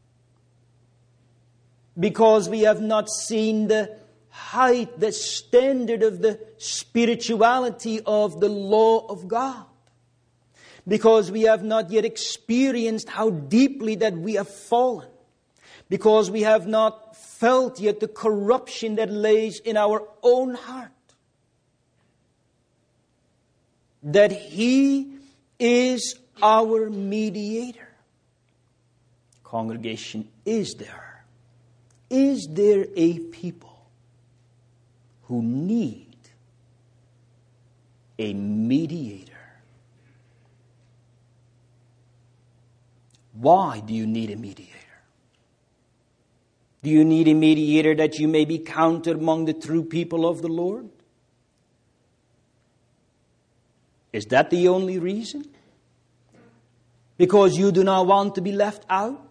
Because we have not seen the height, the standard of the spirituality of the law of God. Because we have not yet experienced how deeply that we have fallen. Because we have not felt yet the corruption that lays in our own heart. That He is our mediator. Congregation, is there? Is there a people who need a mediator? Why do you need a mediator? Do you need a mediator that you may be counted among the true people of the Lord? Is that the only reason? Because you do not want to be left out?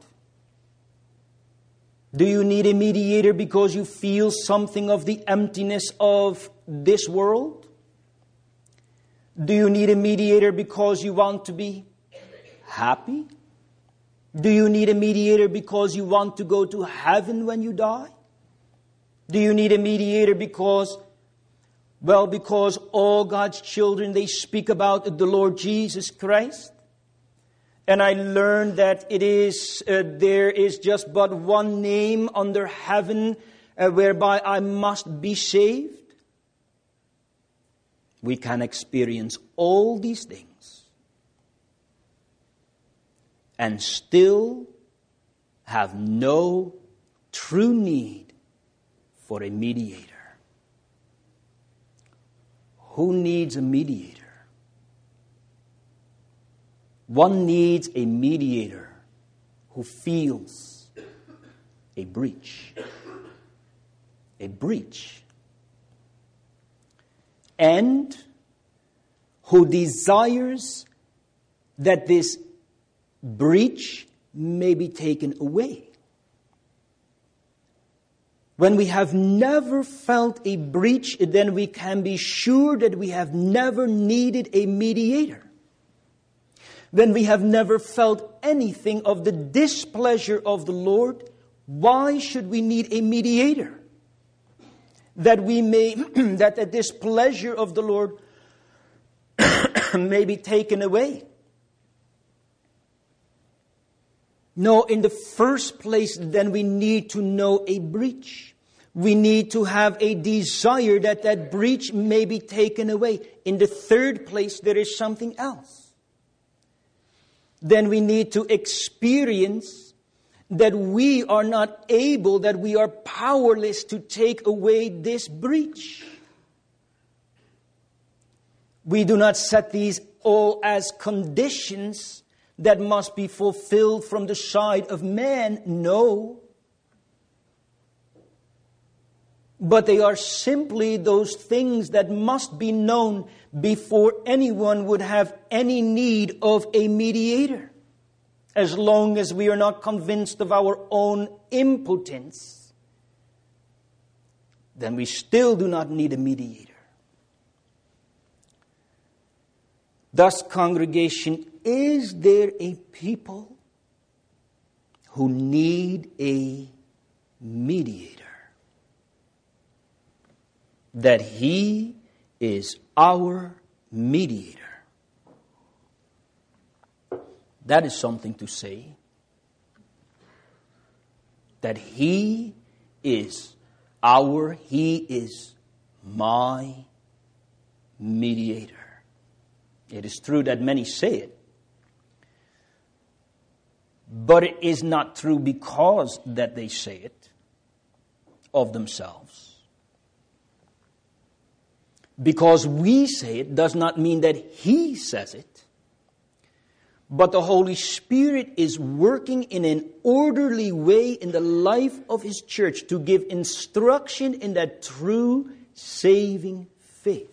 Do you need a mediator because you feel something of the emptiness of this world? Do you need a mediator because you want to be happy? Do you need a mediator because you want to go to heaven when you die? Do you need a mediator because, well, because all God's children, they speak about the Lord Jesus Christ? And I learned that it is uh, there is just but one name under heaven uh, whereby I must be saved. We can experience all these things and still have no true need for a mediator. Who needs a mediator? One needs a mediator who feels a breach. A breach. And who desires that this breach may be taken away. When we have never felt a breach, then we can be sure that we have never needed a mediator. When we have never felt anything of the displeasure of the Lord, why should we need a mediator? That we may, that the displeasure of the Lord may be taken away. No, in the first place, then we need to know a breach. We need to have a desire that that breach may be taken away. In the third place, there is something else. Then we need to experience that we are not able, that we are powerless to take away this breach. We do not set these all as conditions that must be fulfilled from the side of man. No. But they are simply those things that must be known before anyone would have any need of a mediator. As long as we are not convinced of our own impotence, then we still do not need a mediator. Thus, congregation, is there a people who need a mediator? That He is our mediator. That is something to say. That He is our, He is my mediator. It is true that many say it. But it is not true because that they say it of themselves. Because we say it does not mean that He says it. But the Holy Spirit is working in an orderly way in the life of His church to give instruction in that true saving faith.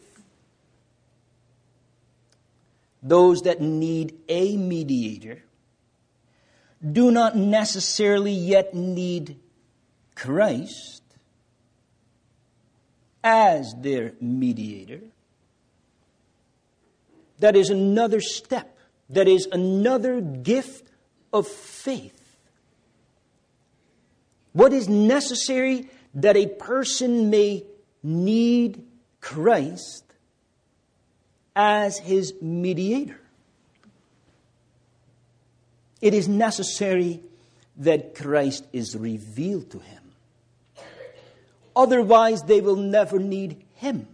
Those that need a mediator do not necessarily yet need Christ as their mediator. That is another step. That is another gift of faith. What is necessary that a person may need Christ as his mediator? It is necessary that Christ is revealed to him. Otherwise, they will never need Him.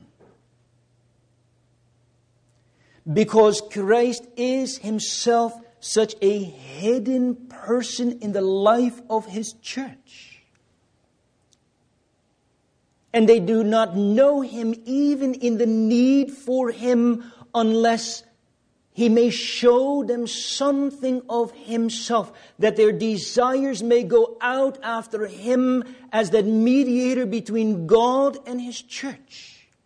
Because Christ is Himself such a hidden person in the life of His church. And they do not know Him even in the need for Him unless He may show them something of Himself, that their desires may go out after Him as that mediator between God and His church.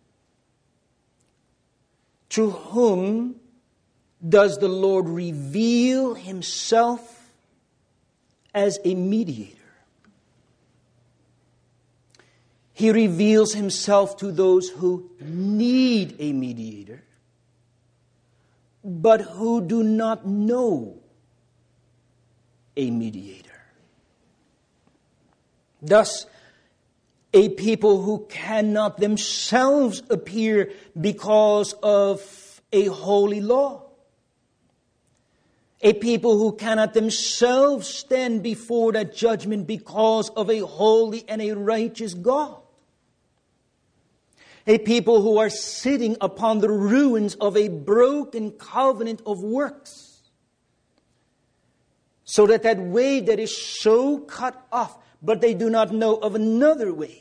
To whom does the Lord reveal Himself as a mediator? He reveals Himself to those who need a mediator, but who do not know a mediator. Thus, a people who cannot themselves appear because of a holy law. A people who cannot themselves stand before that judgment because of a holy and a righteous God. A people who are sitting upon the ruins of a broken covenant of works. So that that way that is so cut off, but they do not know of another way.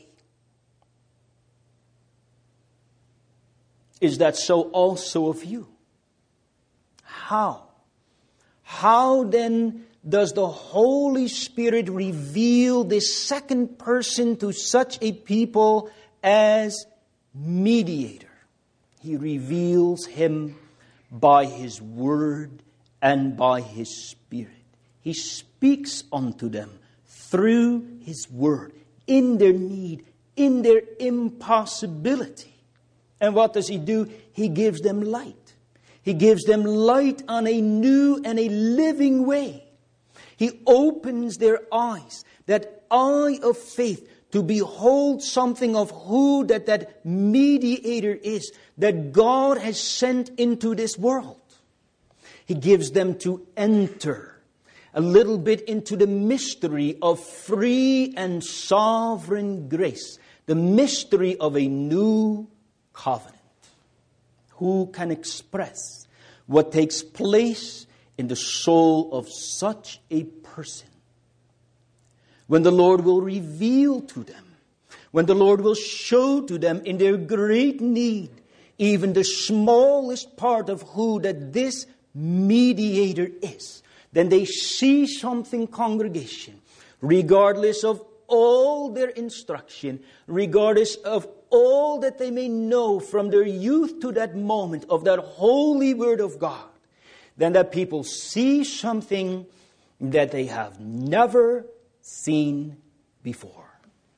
Is that so also of you? How? How then does the Holy Spirit reveal this second person to such a people as mediator. He reveals him by his word and by his Spirit. He speaks unto them through his word, in their need, in their impossibility. And what does he do? He gives them light. He gives them light on a new and a living way. He opens their eyes, that eye of faith, to behold something of who that, that mediator is, that God has sent into this world. He gives them to enter a little bit into the mystery of free and sovereign grace, the mystery of a new covenant. Who can express what takes place in the soul of such a person? When the Lord will reveal to them, when the Lord will show to them in their great need, even the smallest part of who that this mediator is, then they see something, congregation, regardless of all their instruction, regardless of all that they may know from their youth to that moment of that holy word of God, then that people see something that they have never seen before.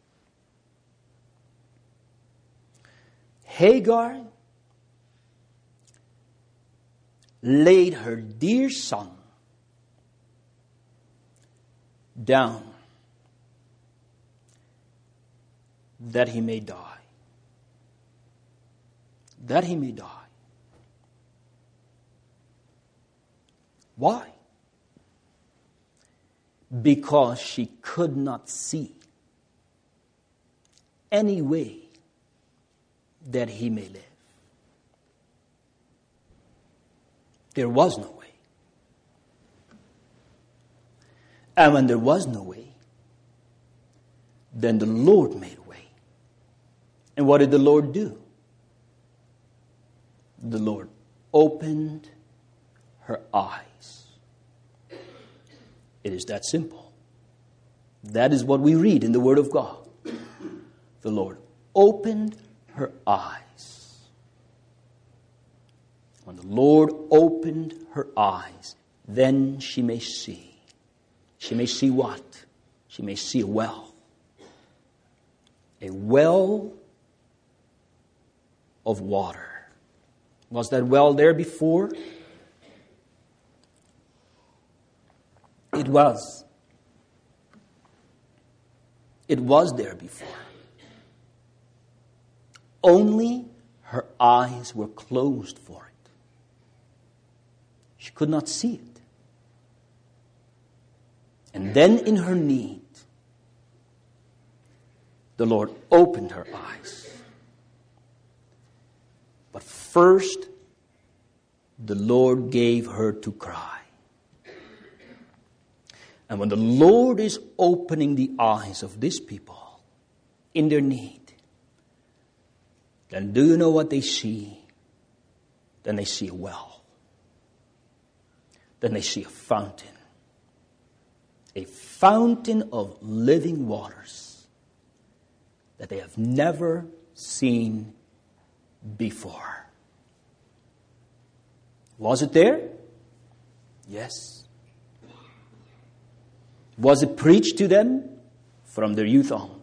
Hagar laid her dear son down that he may die. That he may die. Why? Because she could not see any way that he may live. There was no way. And when there was no way, then the Lord made a way. And what did the Lord do? The Lord opened her eyes. It is that simple. That is what we read in the Word of God. The Lord opened her eyes. When the Lord opened her eyes, then she may see. She may see what? She may see a well. A well of water. Was that well there before? It was. It was there before. Only her eyes were closed for it. She could not see it. And then in her need, the Lord opened her eyes. But first, the Lord gave her to cry. And when the Lord is opening the eyes of these people in their need, then do you know what they see? Then they see a well. Then they see a fountain. A fountain of living waters that they have never seen before. Was it there? Yes. Was it preached to them? From their youth on.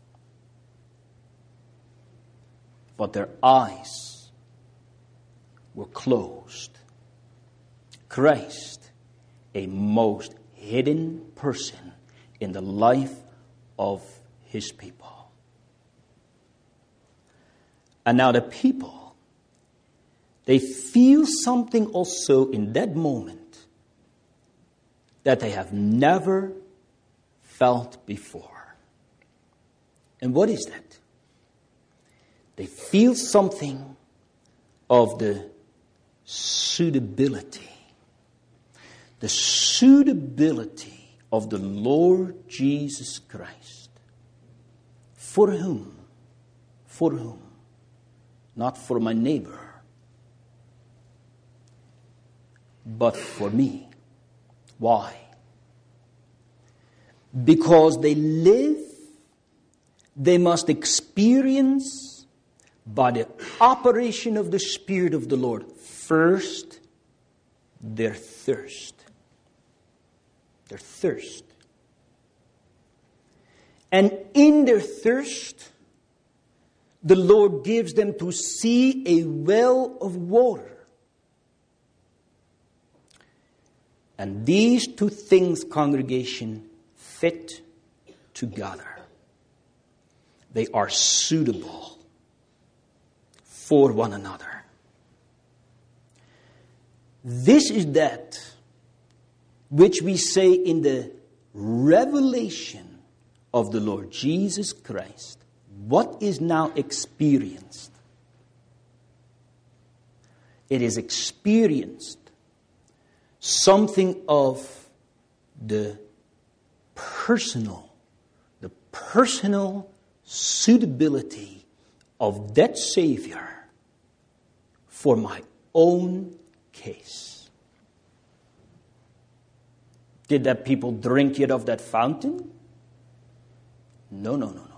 But their eyes were closed. Christ, a most hidden person in the life of his people. And now the people, they feel something also in that moment that they have never felt before. And what is that? They feel something of the suitability. The suitability of the Lord Jesus Christ. For whom? For whom? Not for my neighbor, but for me. Why? because they live, they must experience by the operation of the Spirit of the Lord, first, their thirst. Their thirst. And in their thirst, the Lord gives them to see a well of water. And these two things, congregation, fit together. They are suitable for one another. This is that which we say in the revelation of the Lord Jesus Christ. What is now experienced? It is experienced something of the personal, the personal suitability of that Savior for my own case. Did that people drink yet of that fountain? No, no, no, no.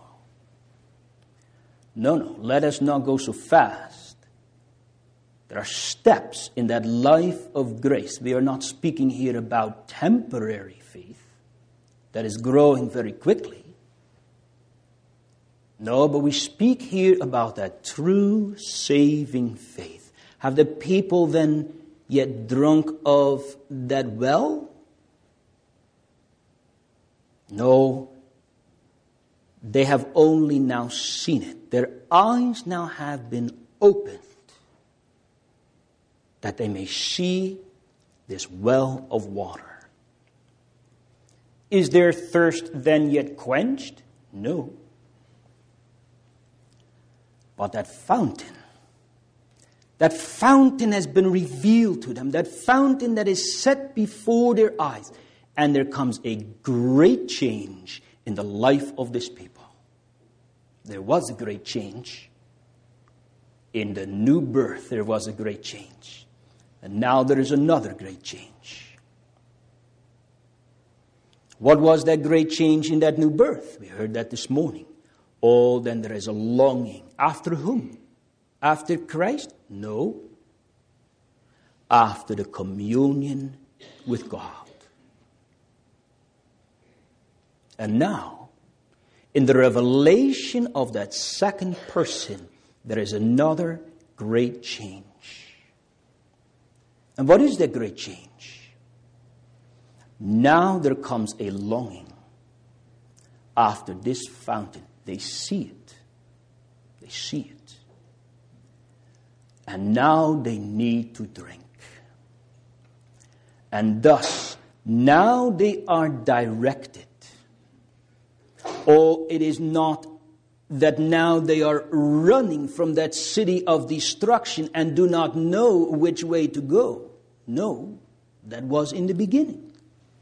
No, no, let us not go so fast. There are steps in that life of grace. We are not speaking here about temporary faith that is growing very quickly. No, but we speak here about that true saving faith. Have the people then yet drunk of that well? No, they have only now seen it. Their eyes now have been opened that they may see this well of water. Is their thirst then yet quenched? No. But that fountain, that fountain has been revealed to them, that fountain that is set before their eyes. And there comes a great change in the life of this people. There was a great change. In the new birth, there was a great change. And now there is another great change. What was that great change in that new birth? We heard that this morning. Oh, then there is a longing. After whom? After Christ? No. After the communion with God. And now, in the revelation of that second person, there is another great change. And what is that great change? Now there comes a longing after this fountain. They see it. They see it. And now they need to drink. And thus, now they are directed. Oh, it is not that now they are running from that city of destruction and do not know which way to go. No, that was in the beginning.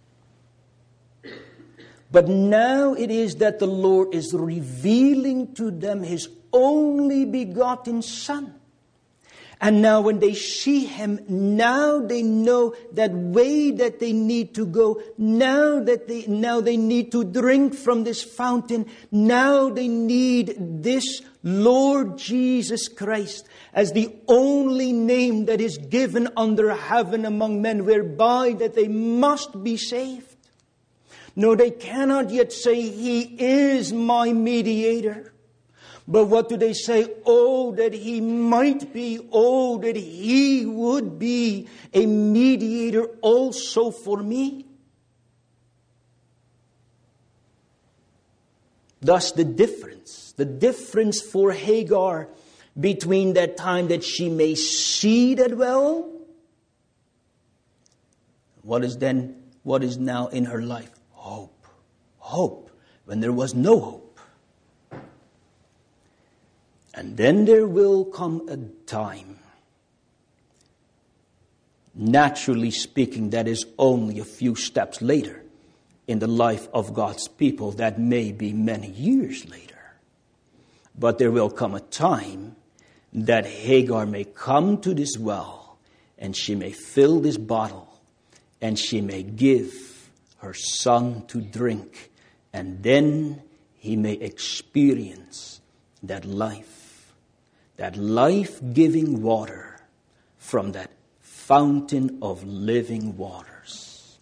But now it is that the Lord is revealing to them His only begotten Son. And now when they see Him, now they know that way that they need to go. Now that they, now they need to drink from this fountain. Now they need this Lord Jesus Christ as the only name that is given under heaven among men, whereby that they must be saved. No, they cannot yet say, He is my mediator. But what do they say? Oh, that He might be. Oh, that He would be a mediator also for me. Thus the difference. The difference for Hagar between that time that she may see that well. What is then, what is now in her life? Hope. Hope. When there was no hope. And then there will come a time, naturally speaking, that is only a few steps later in the life of God's people, that may be many years later. But there will come a time that Hagar may come to this well, and she may fill this bottle, and she may give her son to drink, And then he may experience that life, that life-giving water from that fountain of living waters.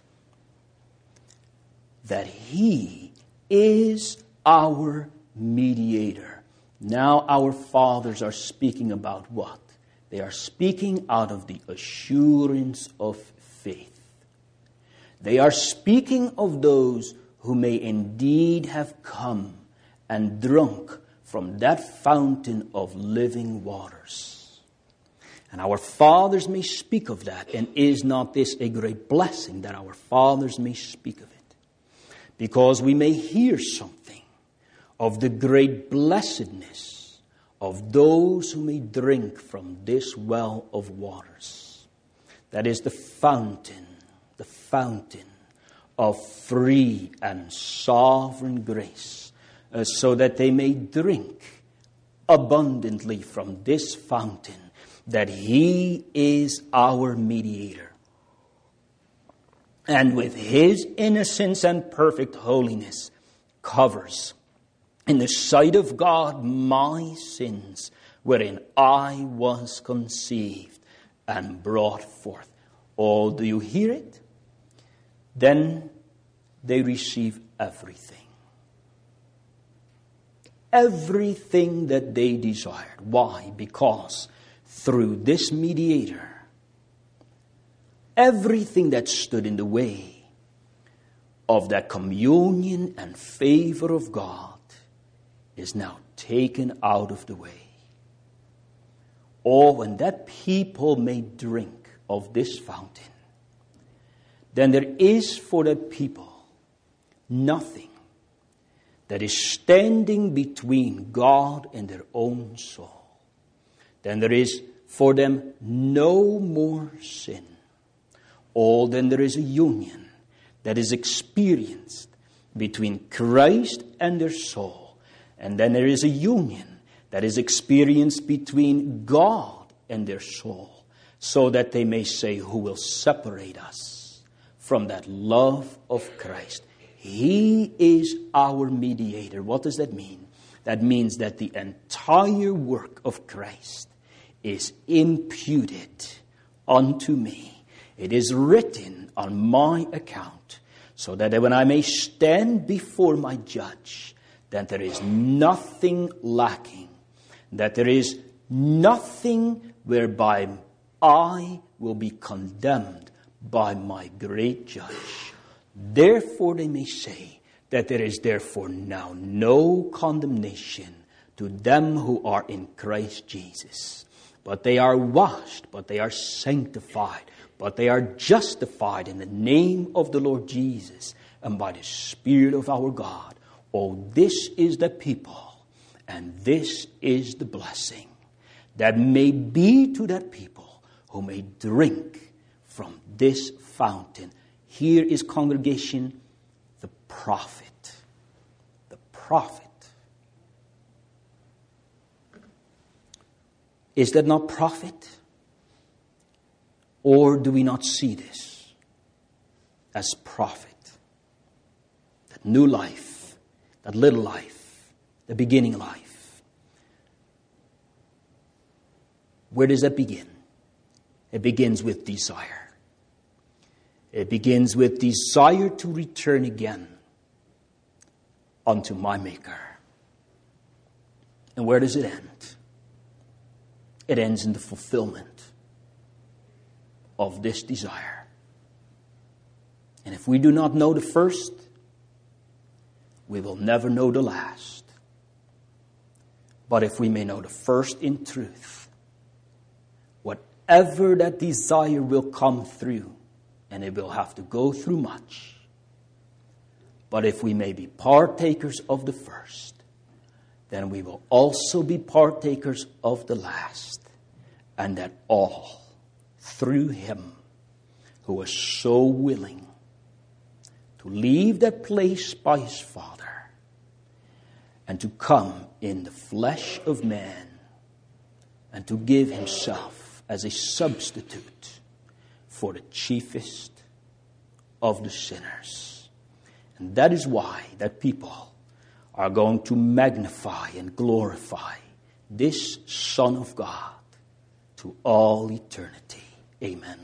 That he is our mediator. Now our fathers are speaking about what? They are speaking out of the assurance of faith. They are speaking of those who may indeed have come and drunk from that fountain of living waters. And our fathers may speak of that. And is not this a great blessing that our fathers may speak of it? Because we may hear something of the great blessedness of those who may drink from this well of waters. That is the fountain, the fountain of free and sovereign grace, uh, so that they may drink abundantly from this fountain, that he is our mediator. And with his innocence and perfect holiness covers in the sight of God my sins, wherein I was conceived and brought forth. Oh, do you hear it? Then they receive everything. Everything that they desired. Why? Because through this mediator, everything that stood in the way of that communion and favor of God is now taken out of the way. Or when that people may drink of this fountain, then there is for that people nothing that is standing between God and their own soul. Then there is for them no more sin. Or then there is a union that is experienced between Christ and their soul. And then there is a union that is experienced between God and their soul, so that they may say, who will separate us from that love of Christ? He is our mediator. What does that mean? That means that the entire work of Christ is imputed unto me. It is written on my account, so that when I may stand before my judge, that there is nothing lacking, that there is nothing whereby I will be condemned by my great judge. Therefore they may say that there is therefore now no condemnation to them who are in Christ Jesus. But they are washed, but they are sanctified, but they are justified in the name of the Lord Jesus and by the Spirit of our God. Oh, this is the people, and this is the blessing that may be to that people who may drink from this fountain. Here is, congregation, the prophet. The prophet. Is that not prophet? Or do we not see this as prophet? That new life, that little life, the beginning life. Where does that begin? It begins with desire. It begins with desire to return again unto my Maker. And where does it end? It ends in the fulfillment of this desire. And if we do not know the first, we will never know the last. But if we may know the first in truth, whatever that desire will come through, and it will have to go through much. But if we may be partakers of the first, then we will also be partakers of the last. And that all through him who was so willing to leave that place by his Father and to come in the flesh of man and to give himself as a substitute for the chiefest of the sinners. And that is why that people are going to magnify and glorify this Son of God to all eternity. Amen.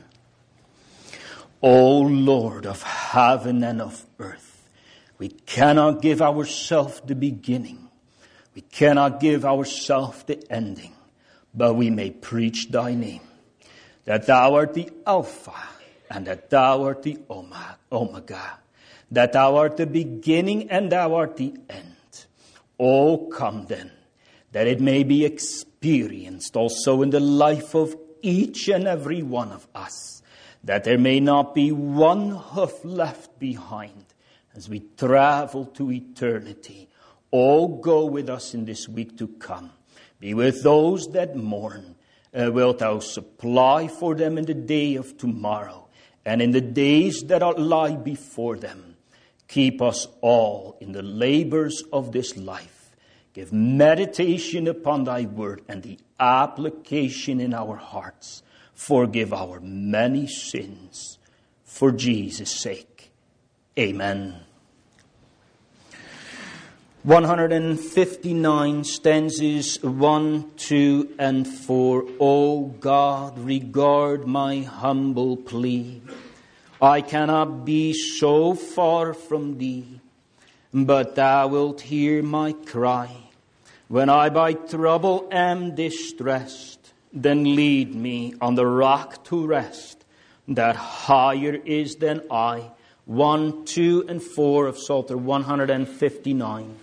O Lord of heaven and of earth, we cannot give ourselves the beginning. We cannot give ourselves the ending. But we may preach thy name, that thou art the Alpha and that thou art the Omega, that thou art the beginning and thou art the end. Oh, come then, that it may be experienced also in the life of each and every one of us, that there may not be one hoof left behind as we travel to eternity. Oh, go with us in this week to come. Be with those that mourn. Uh, wilt thou supply for them in the day of tomorrow and in the days that lie before them. Keep us all in the labors of this life. Give meditation upon thy word and the application in our hearts. Forgive our many sins for Jesus' sake. Amen. one hundred fifty-nine stanzas one, two, and four. O God, regard my humble plea. I cannot be so far from thee, but thou wilt hear my cry. When I by trouble am distressed, then lead me on the rock to rest, that higher is than I. One, two, and four of Psalter one hundred fifty-nine.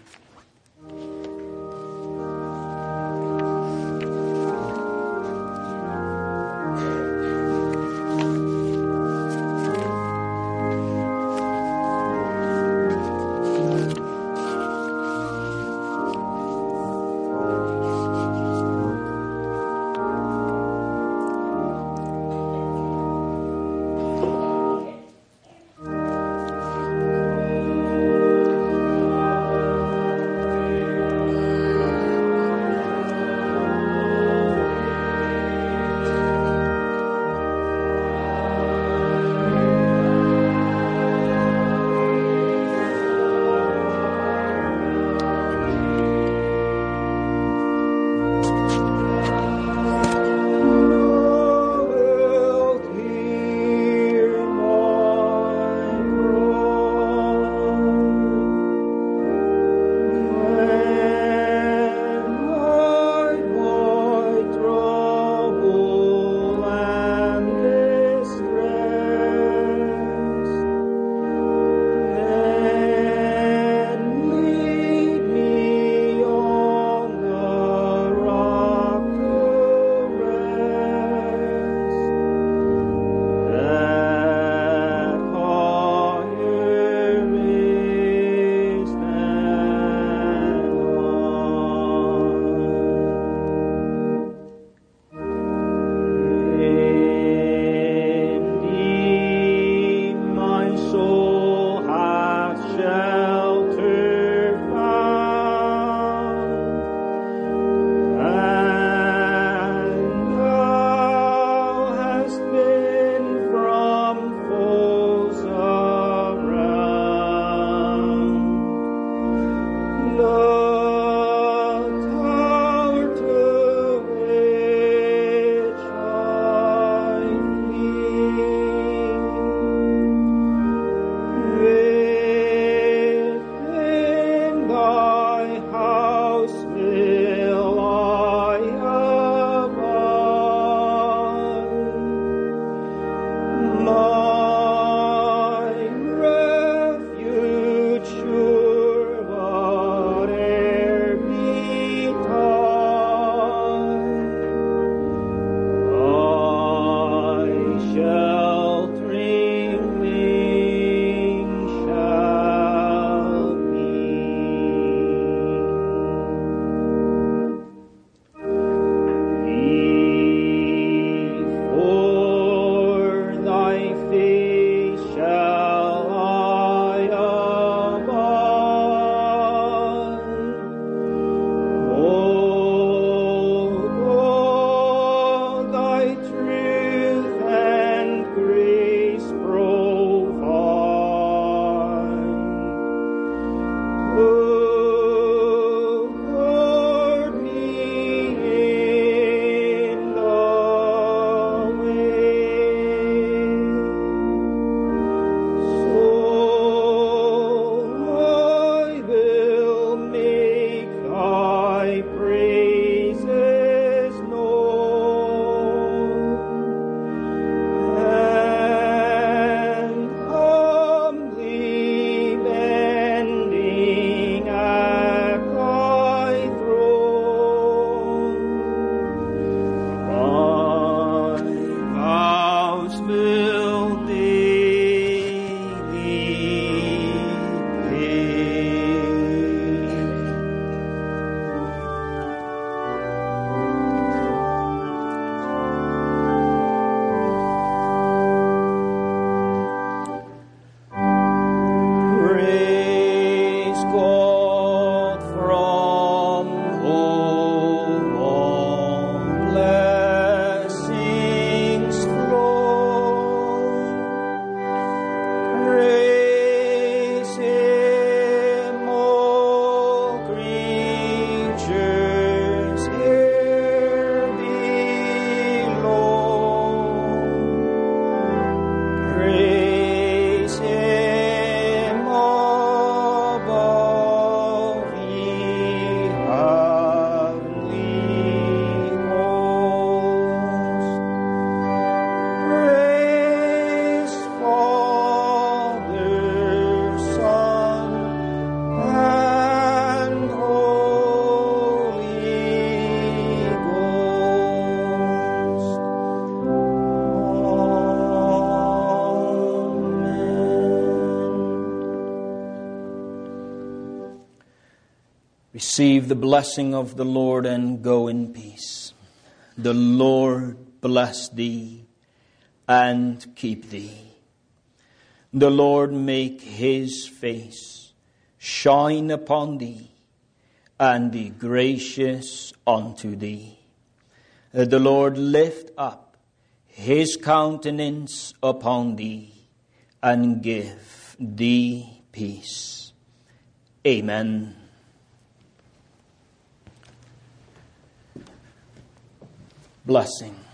Receive the blessing of the Lord and go in peace. The Lord bless thee and keep thee. The Lord make his face shine upon thee and be gracious unto thee. The Lord lift up his countenance upon thee and give thee peace. Amen. Blessing.